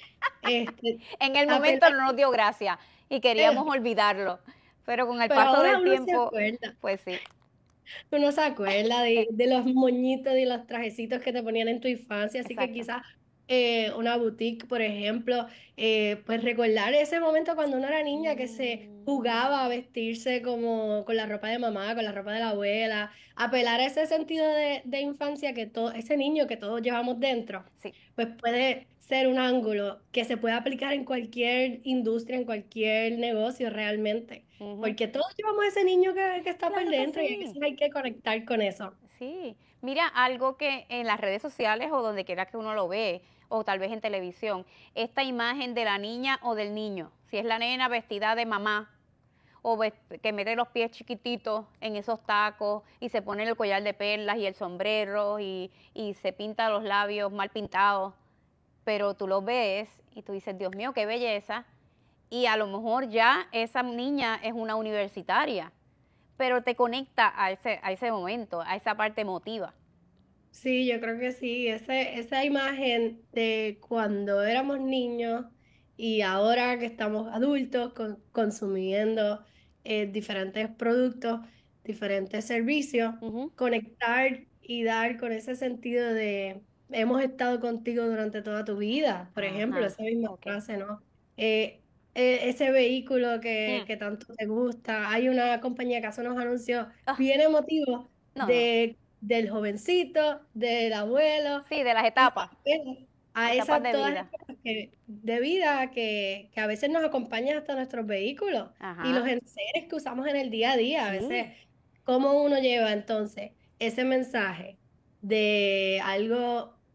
Este, En el apelar, momento no nos dio gracia y queríamos pero, olvidarlo, pero con el pero paso ahora del uno se tiempo, acuerda. pues sí. Uno se acuerda de, de los moñitos y los trajecitos que te ponían en tu infancia, así que Exacto. quizás eh, una boutique, por ejemplo, eh, pues recordar ese momento cuando uno era niña que se Mm, jugaba a vestirse como con la ropa de mamá, con la ropa de la abuela, apelar a ese sentido de, de infancia que todo, ese niño que todos llevamos dentro, sí. pues puede ser un ángulo que se puede aplicar en cualquier industria, en cualquier negocio realmente. Ujú. Porque todos llevamos ese niño que, que está por Claro que dentro y a sí. veces hay que conectar con eso. Sí. Mira, algo que en las redes sociales o donde quiera que uno lo ve, o tal vez en televisión, esta imagen de la niña o del niño, si es la nena vestida de mamá, o ves- que mete los pies chiquititos en esos tacos y se pone el collar de perlas y el sombrero y, y se pinta los labios mal pintados, pero tú los ves y tú dices, Dios mío, qué belleza, y a lo mejor ya esa niña es una universitaria, pero te conecta a ese, a ese momento, a esa parte emotiva. Sí, yo creo que sí. Ese, esa imagen de cuando éramos niños y ahora que estamos adultos con- consumiendo eh, diferentes productos, diferentes servicios, Ujú. conectar y dar con ese sentido de hemos estado contigo durante toda tu vida, por ejemplo, Ajá, esa misma ok. frase, ¿no? Eh, eh, ese vehículo que, Hmm. que tanto te gusta. Hay una compañía que hace unos anuncios Ah, bien emotivos no, no, de del jovencito, del abuelo, sí, de las y etapas, apela a etapas esas de todas vida. etapas que, de vida que, que a veces nos acompañan hasta nuestros vehículos y los Ajá, enseres que usamos en el día a día. A veces, sí, ¿cómo uno lleva entonces ese mensaje de algo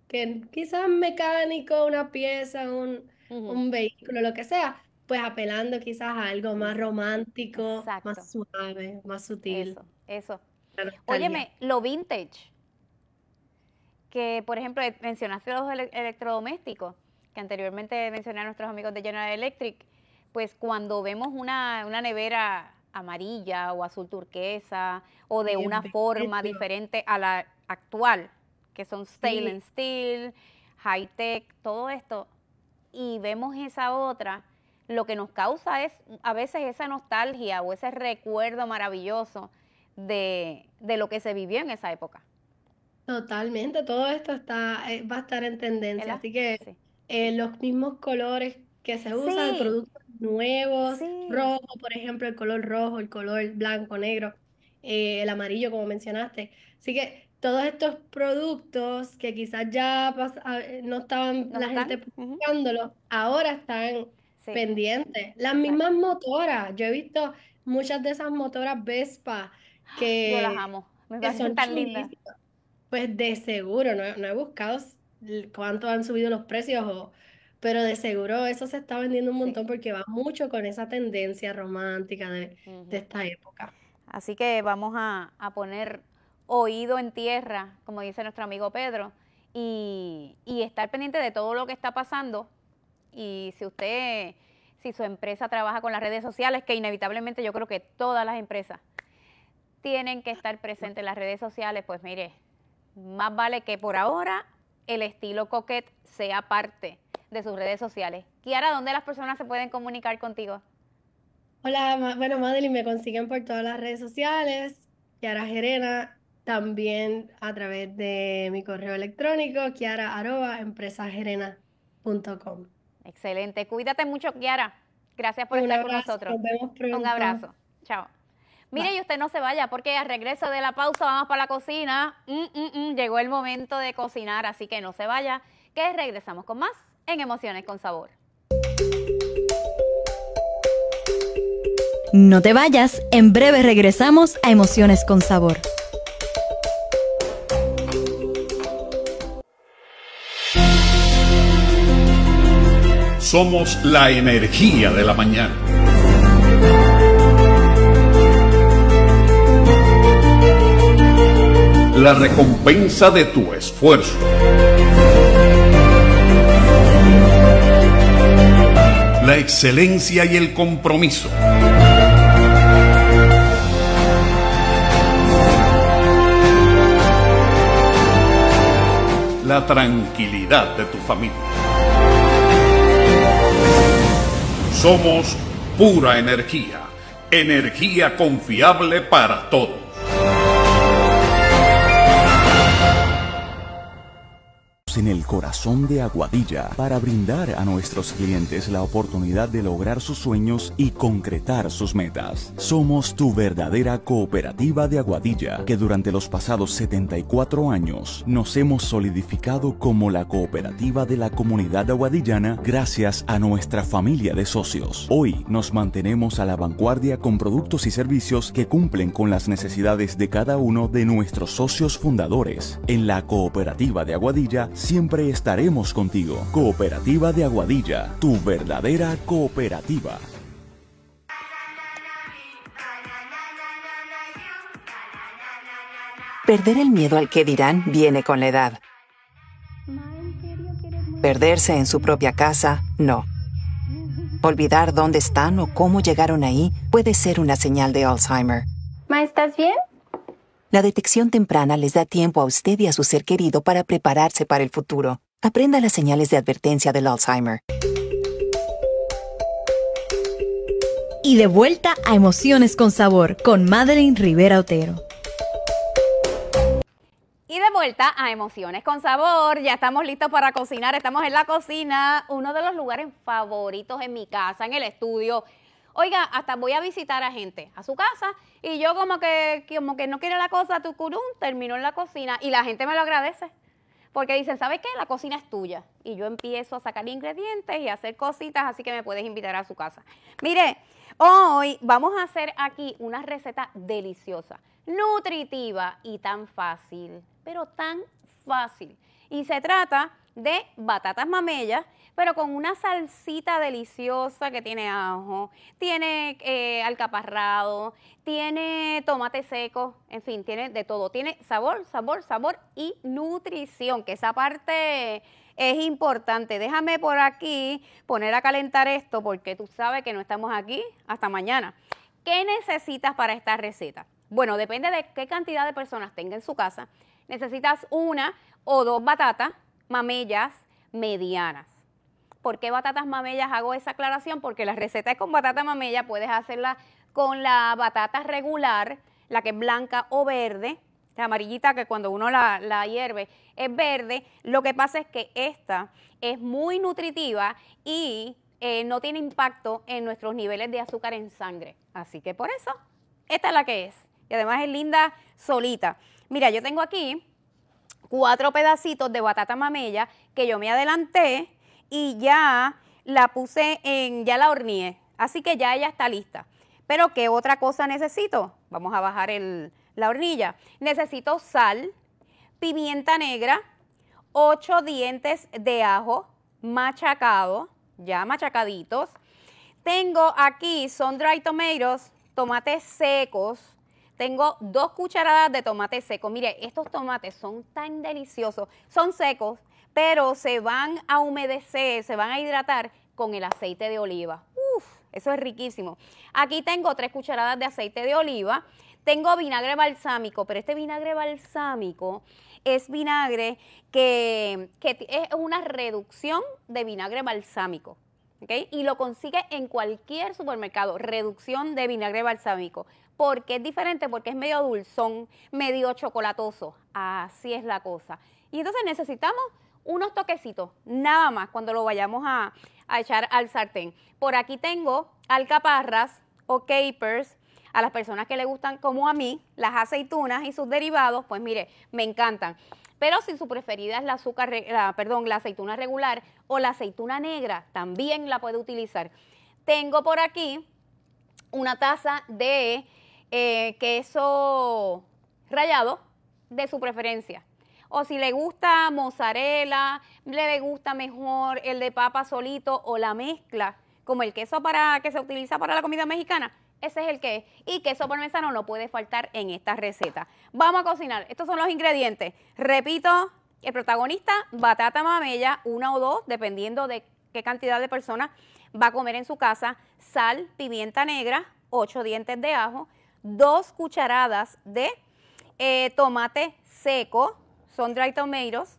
que quizás mecánico, una pieza, un, Ujú. un vehículo, lo que sea, pues apelando quizás a algo más romántico, Exacto. más suave, más sutil, Eso, eso. la nostalgia. Óyeme, lo vintage, que por ejemplo eh, mencionaste los ele- electrodomésticos, que anteriormente mencioné a nuestros amigos de General Electric, pues cuando vemos una, una nevera amarilla o azul turquesa o de Bien una forma bello. diferente a la actual, que son stainless Sí. steel, high tech, todo esto, y vemos esa otra, lo que nos causa es a veces esa nostalgia o ese recuerdo maravilloso de, de lo que se vivió en esa época, Totalmente, todo esto está, eh, va a estar en tendencia, ¿verdad? así que Sí. eh, los mismos colores que se usan, Sí, productos nuevos, sí, rojo, por ejemplo, el color rojo, el color blanco, negro, eh, el amarillo, como mencionaste. Así que todos estos productos que quizás ya pas- a- eh, no estaban ¿nos la están? gente Ujú. buscándolos, ahora están Sí, pendientes. Las exacto. mismas motoras, yo he visto muchas de esas motoras Vespa Yo las que, amo, me que parecen son tan lindas. chulísimas. Pues de seguro, no, he no he buscado s- l- cuánto han subido los precios, o- pero de seguro eso se está vendiendo un Sí. montón porque va mucho con esa tendencia romántica de, de Ujú. esta época. Así que vamos a, a poner oído en tierra, como dice nuestro amigo Pedro, y, y estar pendiente de todo lo que está pasando. Y si usted, si su empresa trabaja con las redes sociales, que inevitablemente yo creo que todas las empresas tienen que estar presentes en las redes sociales, pues mire, más vale que por ahora el estilo coquette sea parte de sus redes sociales. Kiara, ¿dónde las personas se pueden comunicar contigo? Hola, Ma- bueno, Madeline, me consiguen por todas las redes sociales, Kiara Gerena, también a través de mi correo electrónico, kiara arroba empresagerena punto com. Excelente. Cuídate mucho, Kiara. Gracias por Un estar con abrazo, nosotros. nos vemos Un pronto. abrazo. Chao. Mire, Bye. y usted no se vaya porque al regreso de la pausa vamos para la cocina. Mm, mm, mm, llegó el momento de cocinar, así que no se vaya, que regresamos con más en Emociones con Sabor. No te vayas, en breve regresamos a Emociones con Sabor. Somos la energía de la mañana. La recompensa de tu esfuerzo. La excelencia y el compromiso. La tranquilidad de tu familia. Somos pura energía, energía confiable para todos. En el corazón de Aguadilla para brindar a nuestros clientes la oportunidad de lograr sus sueños y concretar sus metas. Somos tu verdadera cooperativa de Aguadilla, que durante los pasados setenta y cuatro años nos hemos solidificado como la cooperativa de la comunidad aguadillana gracias a nuestra familia de socios. Hoy nos mantenemos a la vanguardia con productos y servicios que cumplen con las necesidades de cada uno de nuestros socios fundadores. En la cooperativa de Aguadilla siempre estaremos contigo. Cooperativa de Aguadilla, tu verdadera cooperativa. Perder el miedo al que dirán viene con la edad. Perderse en su propia casa, no. Olvidar dónde están o cómo llegaron ahí puede ser una señal de Alzheimer. Ma, ¿estás bien? La detección temprana les da tiempo a usted y a su ser querido para prepararse para el futuro. Aprenda las señales de advertencia del Alzheimer. Y de vuelta a Emociones con Sabor con Madeline Rivera Otero. Y de vuelta a Emociones con Sabor, ya estamos listos para cocinar, estamos en la cocina, uno de los lugares favoritos en mi casa, en el estudio. Oiga, hasta voy a visitar a gente a su casa y yo como que, como que no quiere la cosa, tucurún, termino en la cocina y la gente me lo agradece. Porque dicen, ¿sabes qué? La cocina es tuya. Y yo empiezo a sacar ingredientes y a hacer cositas, así que me puedes invitar a su casa. Mire, hoy vamos a hacer aquí una receta deliciosa, nutritiva y tan fácil, pero tan fácil. Y se trata de batatas mamellas, pero con una salsita deliciosa que tiene ajo, tiene eh, alcaparrado, tiene tomate seco, en fin, tiene de todo. Tiene sabor, sabor, sabor y nutrición, que esa parte es importante. Déjame por aquí poner a calentar esto porque tú sabes que no estamos aquí hasta mañana. ¿Qué necesitas para esta receta? Bueno, depende de qué cantidad de personas tenga en su casa. Necesitas una o dos batatas mamellas medianas. ¿Por qué batatas mamellas? Hago esa aclaración porque la receta es con batata mamella, puedes hacerla con la batata regular, la que es blanca o verde, esta amarillita que cuando uno la, la hierve es verde. Lo que pasa es que esta es muy nutritiva y eh, no tiene impacto en nuestros niveles de azúcar en sangre. Así que por eso, esta es la que es. Y además es linda solita. Mira, yo tengo aquí cuatro pedacitos de batata mamella que yo me adelanté y ya la puse en, ya la horneé, así que ya ella está lista. Pero ¿qué otra cosa necesito? Vamos a bajar el, la hornilla. Necesito sal, pimienta negra, ocho dientes de ajo machacado, ya machacaditos. Tengo aquí sun-dried tomatoes, tomates secos. Tengo dos cucharadas de tomate seco. Mire, estos tomates son tan deliciosos, son secos, pero se van a humedecer, se van a hidratar con el aceite de oliva. Uf, eso es riquísimo. Aquí tengo tres cucharadas de aceite de oliva. Tengo vinagre balsámico, pero este vinagre balsámico es vinagre que, que es una reducción de vinagre balsámico. ¿Okay? Y lo consigue en cualquier supermercado, reducción de vinagre balsámico. ¿Por qué es diferente? Porque es medio dulzón, medio chocolatoso. Así es la cosa. Y entonces necesitamos unos toquecitos, nada más, cuando lo vayamos a, a echar al sartén. Por aquí tengo alcaparras o capers. A las personas que le gustan, como a mí, las aceitunas y sus derivados, pues mire, me encantan. Pero si su preferida es la azúcar, la, perdón, la aceituna regular o la aceituna negra, también la puede utilizar. Tengo por aquí una taza de eh, queso rallado de su preferencia. O si le gusta mozzarella, le gusta mejor el de papa solito o la mezcla, como el queso para que se utiliza para la comida mexicana, ese es el que es. Y queso parmesano no puede faltar en esta receta. Vamos a cocinar. Estos son los ingredientes. Repito, el protagonista, batata mamella, una o dos, dependiendo de qué cantidad de personas va a comer en su casa. Sal, pimienta negra, ocho dientes de ajo, dos cucharadas de eh, tomate seco, sun-dried tomatoes.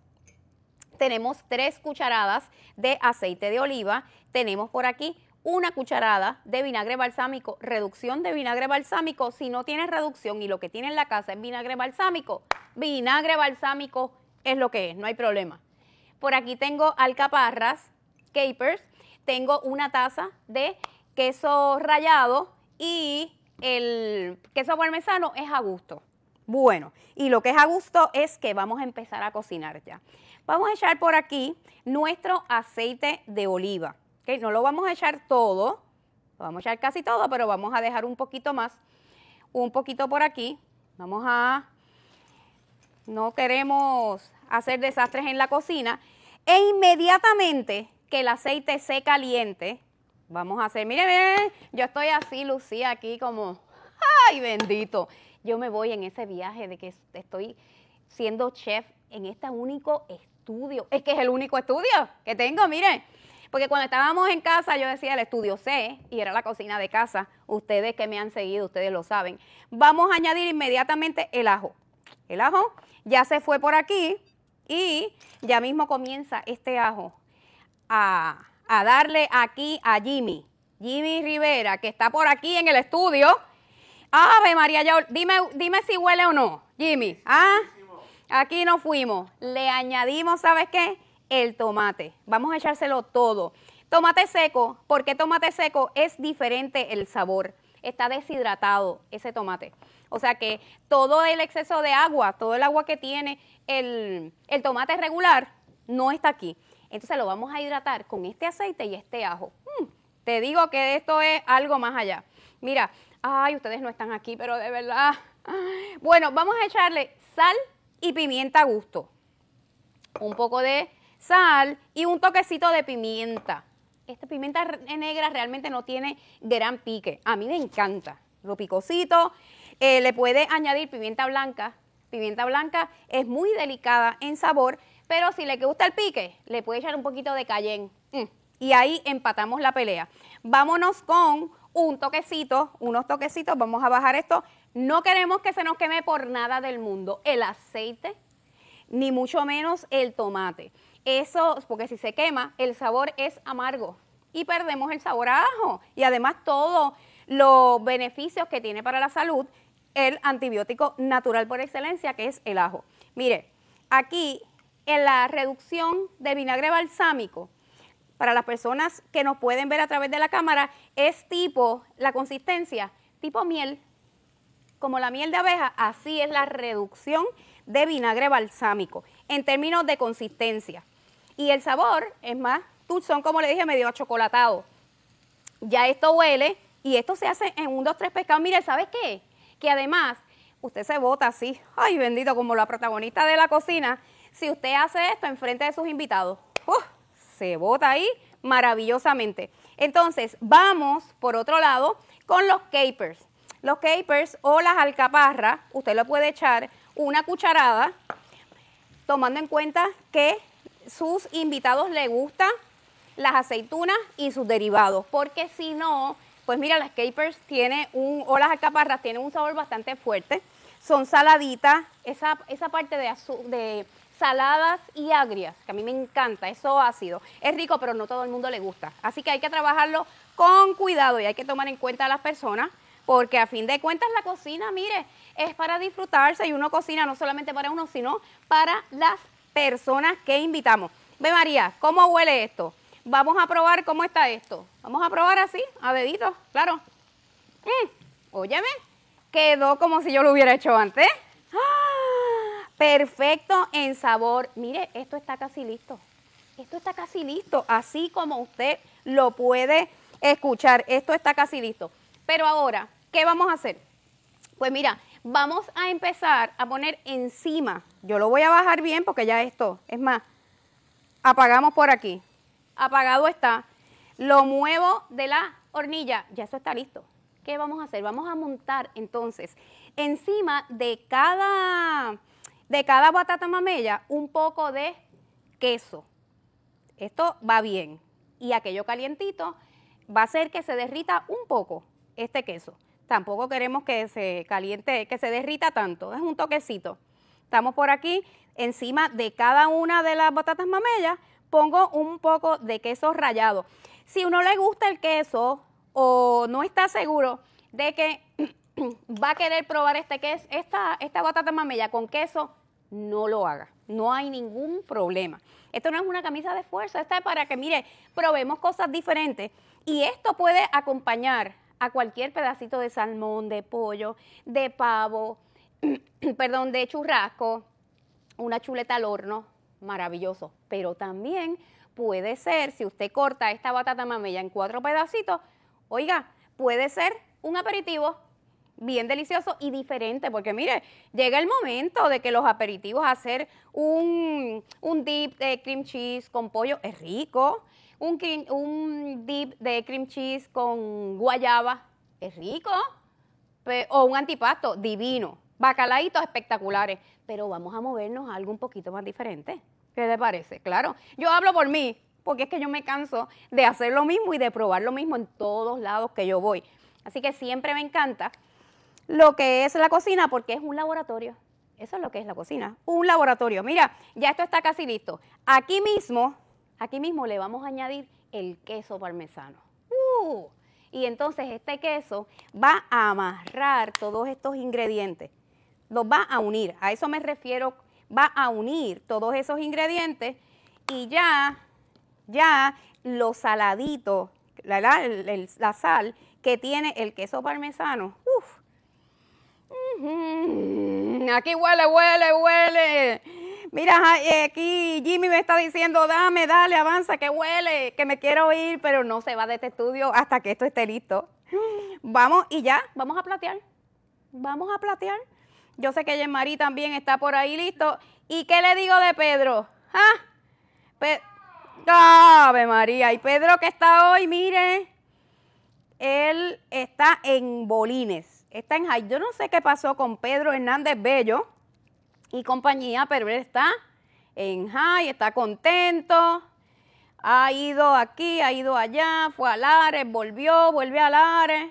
Tenemos tres cucharadas de aceite de oliva. Tenemos por aquí una cucharada de vinagre balsámico, reducción de vinagre balsámico. Si no tienes reducción y lo que tiene en la casa es vinagre balsámico, vinagre balsámico es lo que es, no hay problema. Por aquí tengo alcaparras, capers, tengo una taza de queso rallado y el queso parmesano es a gusto. Bueno, y lo que es a gusto es que vamos a empezar a cocinar ya. Vamos a echar por aquí nuestro aceite de oliva. Okay, no lo vamos a echar todo, lo vamos a echar casi todo, pero vamos a dejar un poquito más, un poquito por aquí. Vamos a, no queremos hacer desastres en la cocina. E inmediatamente que el aceite se caliente, vamos a hacer, miren, miren, yo estoy así, Lucía, aquí como, ¡ay, bendito! Yo me voy en ese viaje de que estoy siendo chef en este único estudio. Es que es el único estudio que tengo, miren. Porque cuando estábamos en casa yo decía el estudio C y era la cocina de casa. Ustedes que me han seguido, ustedes lo saben. Vamos a añadir inmediatamente el ajo. El ajo ya se fue por aquí y ya mismo comienza este ajo a, a darle aquí a Jimmy. Jimmy Rivera, que está por aquí en el estudio. Ave María, ya, dime, dime si huele o no, Jimmy. ¿Ah? Aquí nos fuimos. Le añadimos, ¿sabes qué? El tomate. Vamos a echárselo todo. Tomate seco. ¿Por qué tomate seco? Es diferente el sabor. Está deshidratado ese tomate. O sea que todo el exceso de agua, todo el agua que tiene el, el tomate regular, no está aquí. Entonces lo vamos a hidratar con este aceite y este ajo. Mm, te digo que esto es algo más allá. Mira, ay, ustedes no están aquí, pero de verdad. Bueno, vamos a echarle sal y pimienta a gusto. un poco de sal y un toquecito de pimienta. Esta pimienta negra realmente no tiene gran pique. A mí me encanta. Lo picosito. Eh, le puede añadir pimienta blanca. Pimienta blanca es muy delicada en sabor, pero si le gusta el pique, le puede echar un poquito de cayenne. Mm. Y ahí empatamos la pelea. Vámonos con un toquecito, unos toquecitos. Vamos a bajar esto. No queremos que se nos queme por nada del mundo el aceite, ni mucho menos el tomate. Eso, porque si se quema, el sabor es amargo y perdemos el sabor a ajo. Y además todos los beneficios que tiene para la salud el antibiótico natural por excelencia, que es el ajo. Mire, aquí en la reducción de vinagre balsámico, para las personas que nos pueden ver a través de la cámara, es tipo, la consistencia, tipo miel, como la miel de abeja, así es la reducción de vinagre balsámico, en términos de consistencia. Y el sabor es más dulzón, como le dije, medio achocolatado. Ya esto huele y esto se hace en un, dos, tres pescados. Mire, ¿sabes qué? Que además, usted se bota así, ay bendito, como la protagonista de la cocina, si usted hace esto enfrente de sus invitados, ¡uh! Se bota ahí maravillosamente. Entonces, vamos por otro lado con los capers. Los capers o las alcaparras, usted le puede echar una cucharada, tomando en cuenta que sus invitados les gustan las aceitunas y sus derivados, porque si no, pues mira, las capers tiene un, o las alcaparras tienen un sabor bastante fuerte, son saladitas, esa, esa parte de, azu, de saladas y agrias, que a mí me encanta, eso ácido, es rico, pero no todo el mundo le gusta, así que hay que trabajarlo con cuidado y hay que tomar en cuenta a las personas, porque a fin de cuentas la cocina, mire, es para disfrutarse y uno cocina no solamente para uno, sino para las personas que invitamos. Ve María, ¿cómo huele esto? Vamos a probar cómo está esto. Vamos a probar así, a deditos, claro. Mm, óyeme, quedó como si yo lo hubiera hecho antes. ¡Ah! Perfecto en sabor. Mire, esto está casi listo. Esto está casi listo, así como usted lo puede escuchar. Esto está casi listo. Pero ahora, ¿qué vamos a hacer? Pues mira, vamos a empezar a poner encima. Yo lo voy a bajar bien porque ya esto, es más, apagamos por aquí. Apagado está. Lo muevo de la hornilla. Ya eso está listo. ¿Qué vamos a hacer? Vamos a montar entonces encima de cada, de cada batata mamella un poco de queso. Esto va bien. Y aquello calientito va a hacer que se derrita un poco este queso. Tampoco queremos que se caliente, que se derrita tanto. Es un toquecito. Estamos por aquí. Encima de cada una de las batatas mamellas pongo un poco de queso rallado. Si uno le gusta el queso o no está seguro de que va a querer probar este queso, esta, esta batata mamella con queso, no lo haga. No hay ningún problema. Esto no es una camisa de fuerza, esta es para que, mire, probemos cosas diferentes. Y esto puede acompañar a cualquier pedacito de salmón, de pollo, de pavo, perdón, de churrasco, una chuleta al horno, maravilloso. Pero también puede ser, si usted corta esta batata mamella en cuatro pedacitos, oiga, puede ser un aperitivo bien delicioso y diferente, porque mire, llega el momento de que los aperitivos, hacer un, un dip de cream cheese con pollo es rico, un, cream, un dip de cream cheese con guayaba es rico, o un antipasto divino, bacalaitos espectaculares, pero vamos a movernos a algo un poquito más diferente. ¿Qué te parece? Claro, yo hablo por mí, porque es que yo me canso de hacer lo mismo y de probar lo mismo en todos lados que yo voy. Así que siempre me encanta lo que es la cocina porque es un laboratorio. Eso es lo que es la cocina, un laboratorio. Mira, ya esto está casi listo. Aquí mismo, aquí mismo le vamos a añadir el queso parmesano. Uh, y entonces este queso va a amarrar todos estos ingredientes. Los va a unir, a eso me refiero, va a unir todos esos ingredientes y ya, ya lo saladito, la, la, el, la sal que tiene el queso parmesano, uff, uh-huh. Aquí huele, huele, huele. Mira, aquí Jimmy me está diciendo, dame, dale, avanza, que huele, que me quiero ir, pero no se va de este estudio hasta que esto esté listo. Vamos y ya, vamos a platear, vamos a platear. Yo sé que Jean-Marie también está por ahí listo. ¿Y qué le digo de Pedro? ¡Ah! Pe- ¡Ave María! Y Pedro que está hoy, mire, él está en bolines, está en high. Yo no sé qué pasó con Pedro Hernández Bello y compañía, pero él está en high, está contento, ha ido aquí, ha ido allá, fue a Lares, volvió, vuelve a Lares,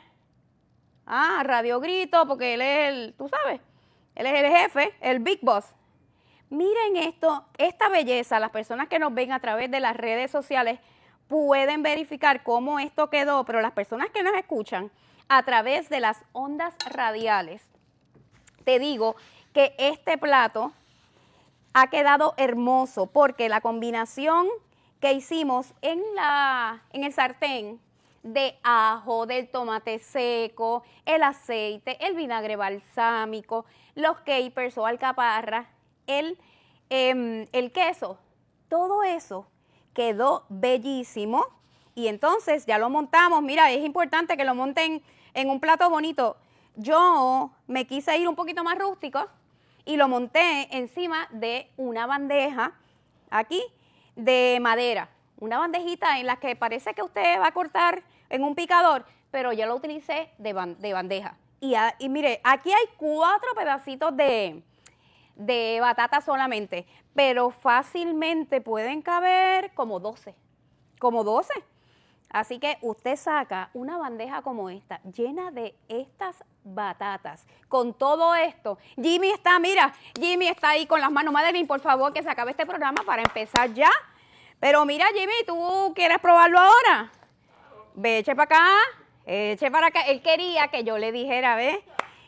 ah, Radio Grito, porque él es el, tú sabes, él es el jefe, el Big Boss. Miren esto, esta belleza, las personas que nos ven a través de las redes sociales pueden verificar cómo esto quedó, pero las personas que nos escuchan a través de las ondas radiales, te digo que este plato ha quedado hermoso porque la combinación que hicimos en, la, en el sartén de ajo, del tomate seco, el aceite, el vinagre balsámico, los capers o alcaparras, el, eh, el queso, todo eso quedó bellísimo y entonces ya lo montamos. Mira, es importante que lo monten en un plato bonito. Yo me quise ir un poquito más rústico y lo monté encima de una bandeja aquí de madera, una bandejita en la que parece que usted va a cortar en un picador, pero yo lo utilicé de, ban de bandeja. Y, a, y mire, aquí hay cuatro pedacitos de, de batata solamente, pero fácilmente pueden caber como doce, como doce. Así que usted saca una bandeja como esta, llena de estas batatas, con todo esto. Jimmy está, mira, Jimmy está ahí con las manos. Madeline, por favor, que se acabe este programa para empezar ya. Pero mira, Jimmy, ¿tú quieres probarlo ahora? Ve, eche para acá, eche para acá. Él quería que yo le dijera, ¿ves?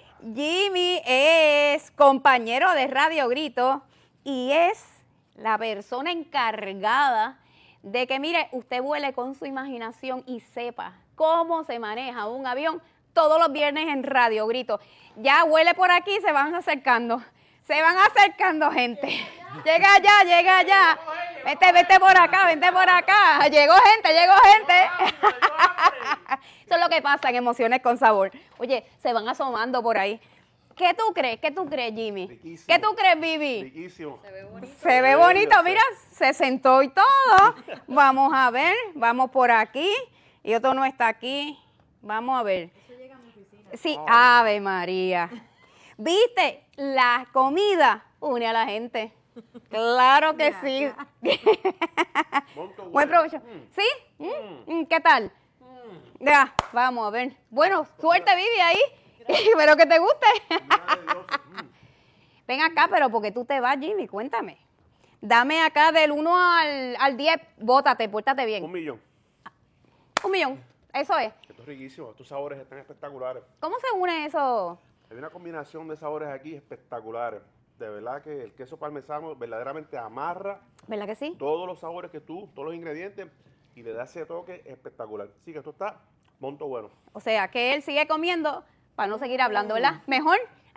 Jimmy es compañero de Radio Grito y es la persona encargada de que, mire, usted vuele con su imaginación y sepa cómo se maneja un avión todos los viernes en Radio Grito. Ya huele por aquí, se van acercando, se van acercando gente. Llega allá, llega allá. Vete, vete por acá, vente por acá. Llegó gente, llegó gente. Eso es lo que pasa en Emociones con Sabor. Oye, se van asomando por ahí. ¿Qué tú crees? ¿Qué tú crees, Jimmy? Riquísimo. ¿Qué tú crees, Vivi? Riquísimo. Se ve bonito. Se ve bonito, mira, se sentó y todo. Vamos a ver, vamos por aquí. Y otro no está aquí. Vamos a ver. Eso llega a mi oficina. Sí, oh. Ave María. ¿Viste? La comida une a la gente. Claro que sí. Buen provecho. Mm. ¿Sí? Mm. ¿Qué tal? Mm. Ya, vamos a ver. Bueno, suerte, Vivi, ahí. Pero que te guste. Ven acá, pero porque tú te vas, Jimmy, cuéntame. Dame acá del uno al, al diez, bótate, pórtate bien. Un millón. Un millón, eso es. Esto es riquísimo, estos sabores están espectaculares. ¿Cómo se une eso? Hay una combinación de sabores aquí espectaculares. De verdad que el queso parmesano verdaderamente amarra. ¿Verdad que sí? Todos los sabores que tú, todos los ingredientes, y le da ese toque espectacular. Así que esto está monto bueno. O sea, que él sigue comiendo para no seguir hablando, ¿verdad? Mejor.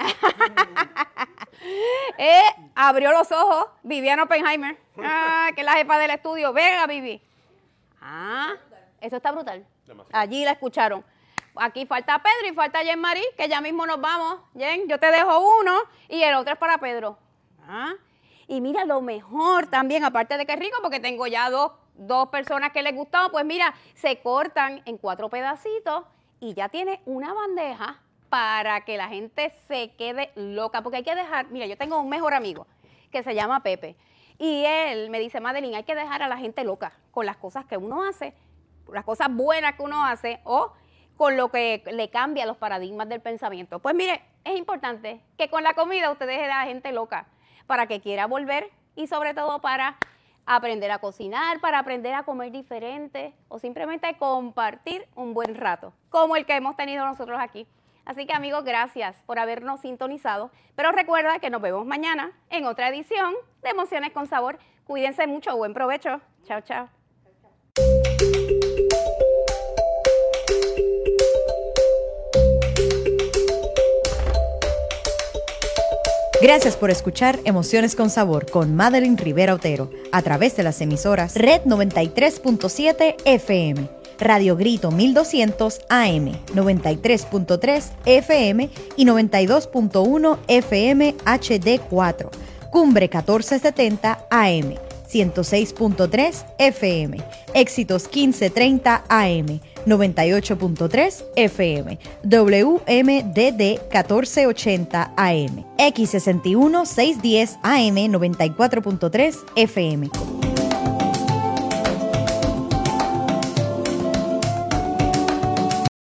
eh, abrió los ojos Viviana Oppenheimer, ah, que es la jefa del estudio. Venga, Vivi. Ah, eso está brutal. Demasiado. Allí la escucharon. Aquí falta Pedro y falta Jen Marie, que ya mismo nos vamos. Jen, yo te dejo uno y el otro es para Pedro. Ah, y mira, lo mejor también, aparte de que es rico, porque tengo ya dos, dos personas que les gustó, pues mira, se cortan en cuatro pedacitos y ya tiene una bandeja para que la gente se quede loca, porque hay que dejar, mira, yo tengo un mejor amigo que se llama Pepe, y él me dice, Madeline, hay que dejar a la gente loca con las cosas que uno hace, las cosas buenas que uno hace, o con lo que le cambia los paradigmas del pensamiento. Pues mire, es importante que con la comida usted deje a la gente loca, para que quiera volver, y sobre todo para aprender a cocinar, para aprender a comer diferente, o simplemente compartir un buen rato, como el que hemos tenido nosotros aquí. Así que, amigos, gracias por habernos sintonizado. Pero recuerda que nos vemos mañana en otra edición de Emociones con Sabor. Cuídense mucho. Buen provecho. Chao, chao. Gracias por escuchar Emociones con Sabor con Madeline Rivera Otero a través de las emisoras Red noventa y tres punto siete F M, Radio Grito mil doscientos A M, noventa y tres punto tres F M y noventa y dos punto uno F M H D cuatro, Cumbre catorce setenta A M, ciento seis punto tres F M, Éxitos quince treinta A M, noventa y ocho punto tres F M, W M D D catorce ochenta A M, X sesenta y uno seiscientos diez A M, noventa y cuatro punto tres F M.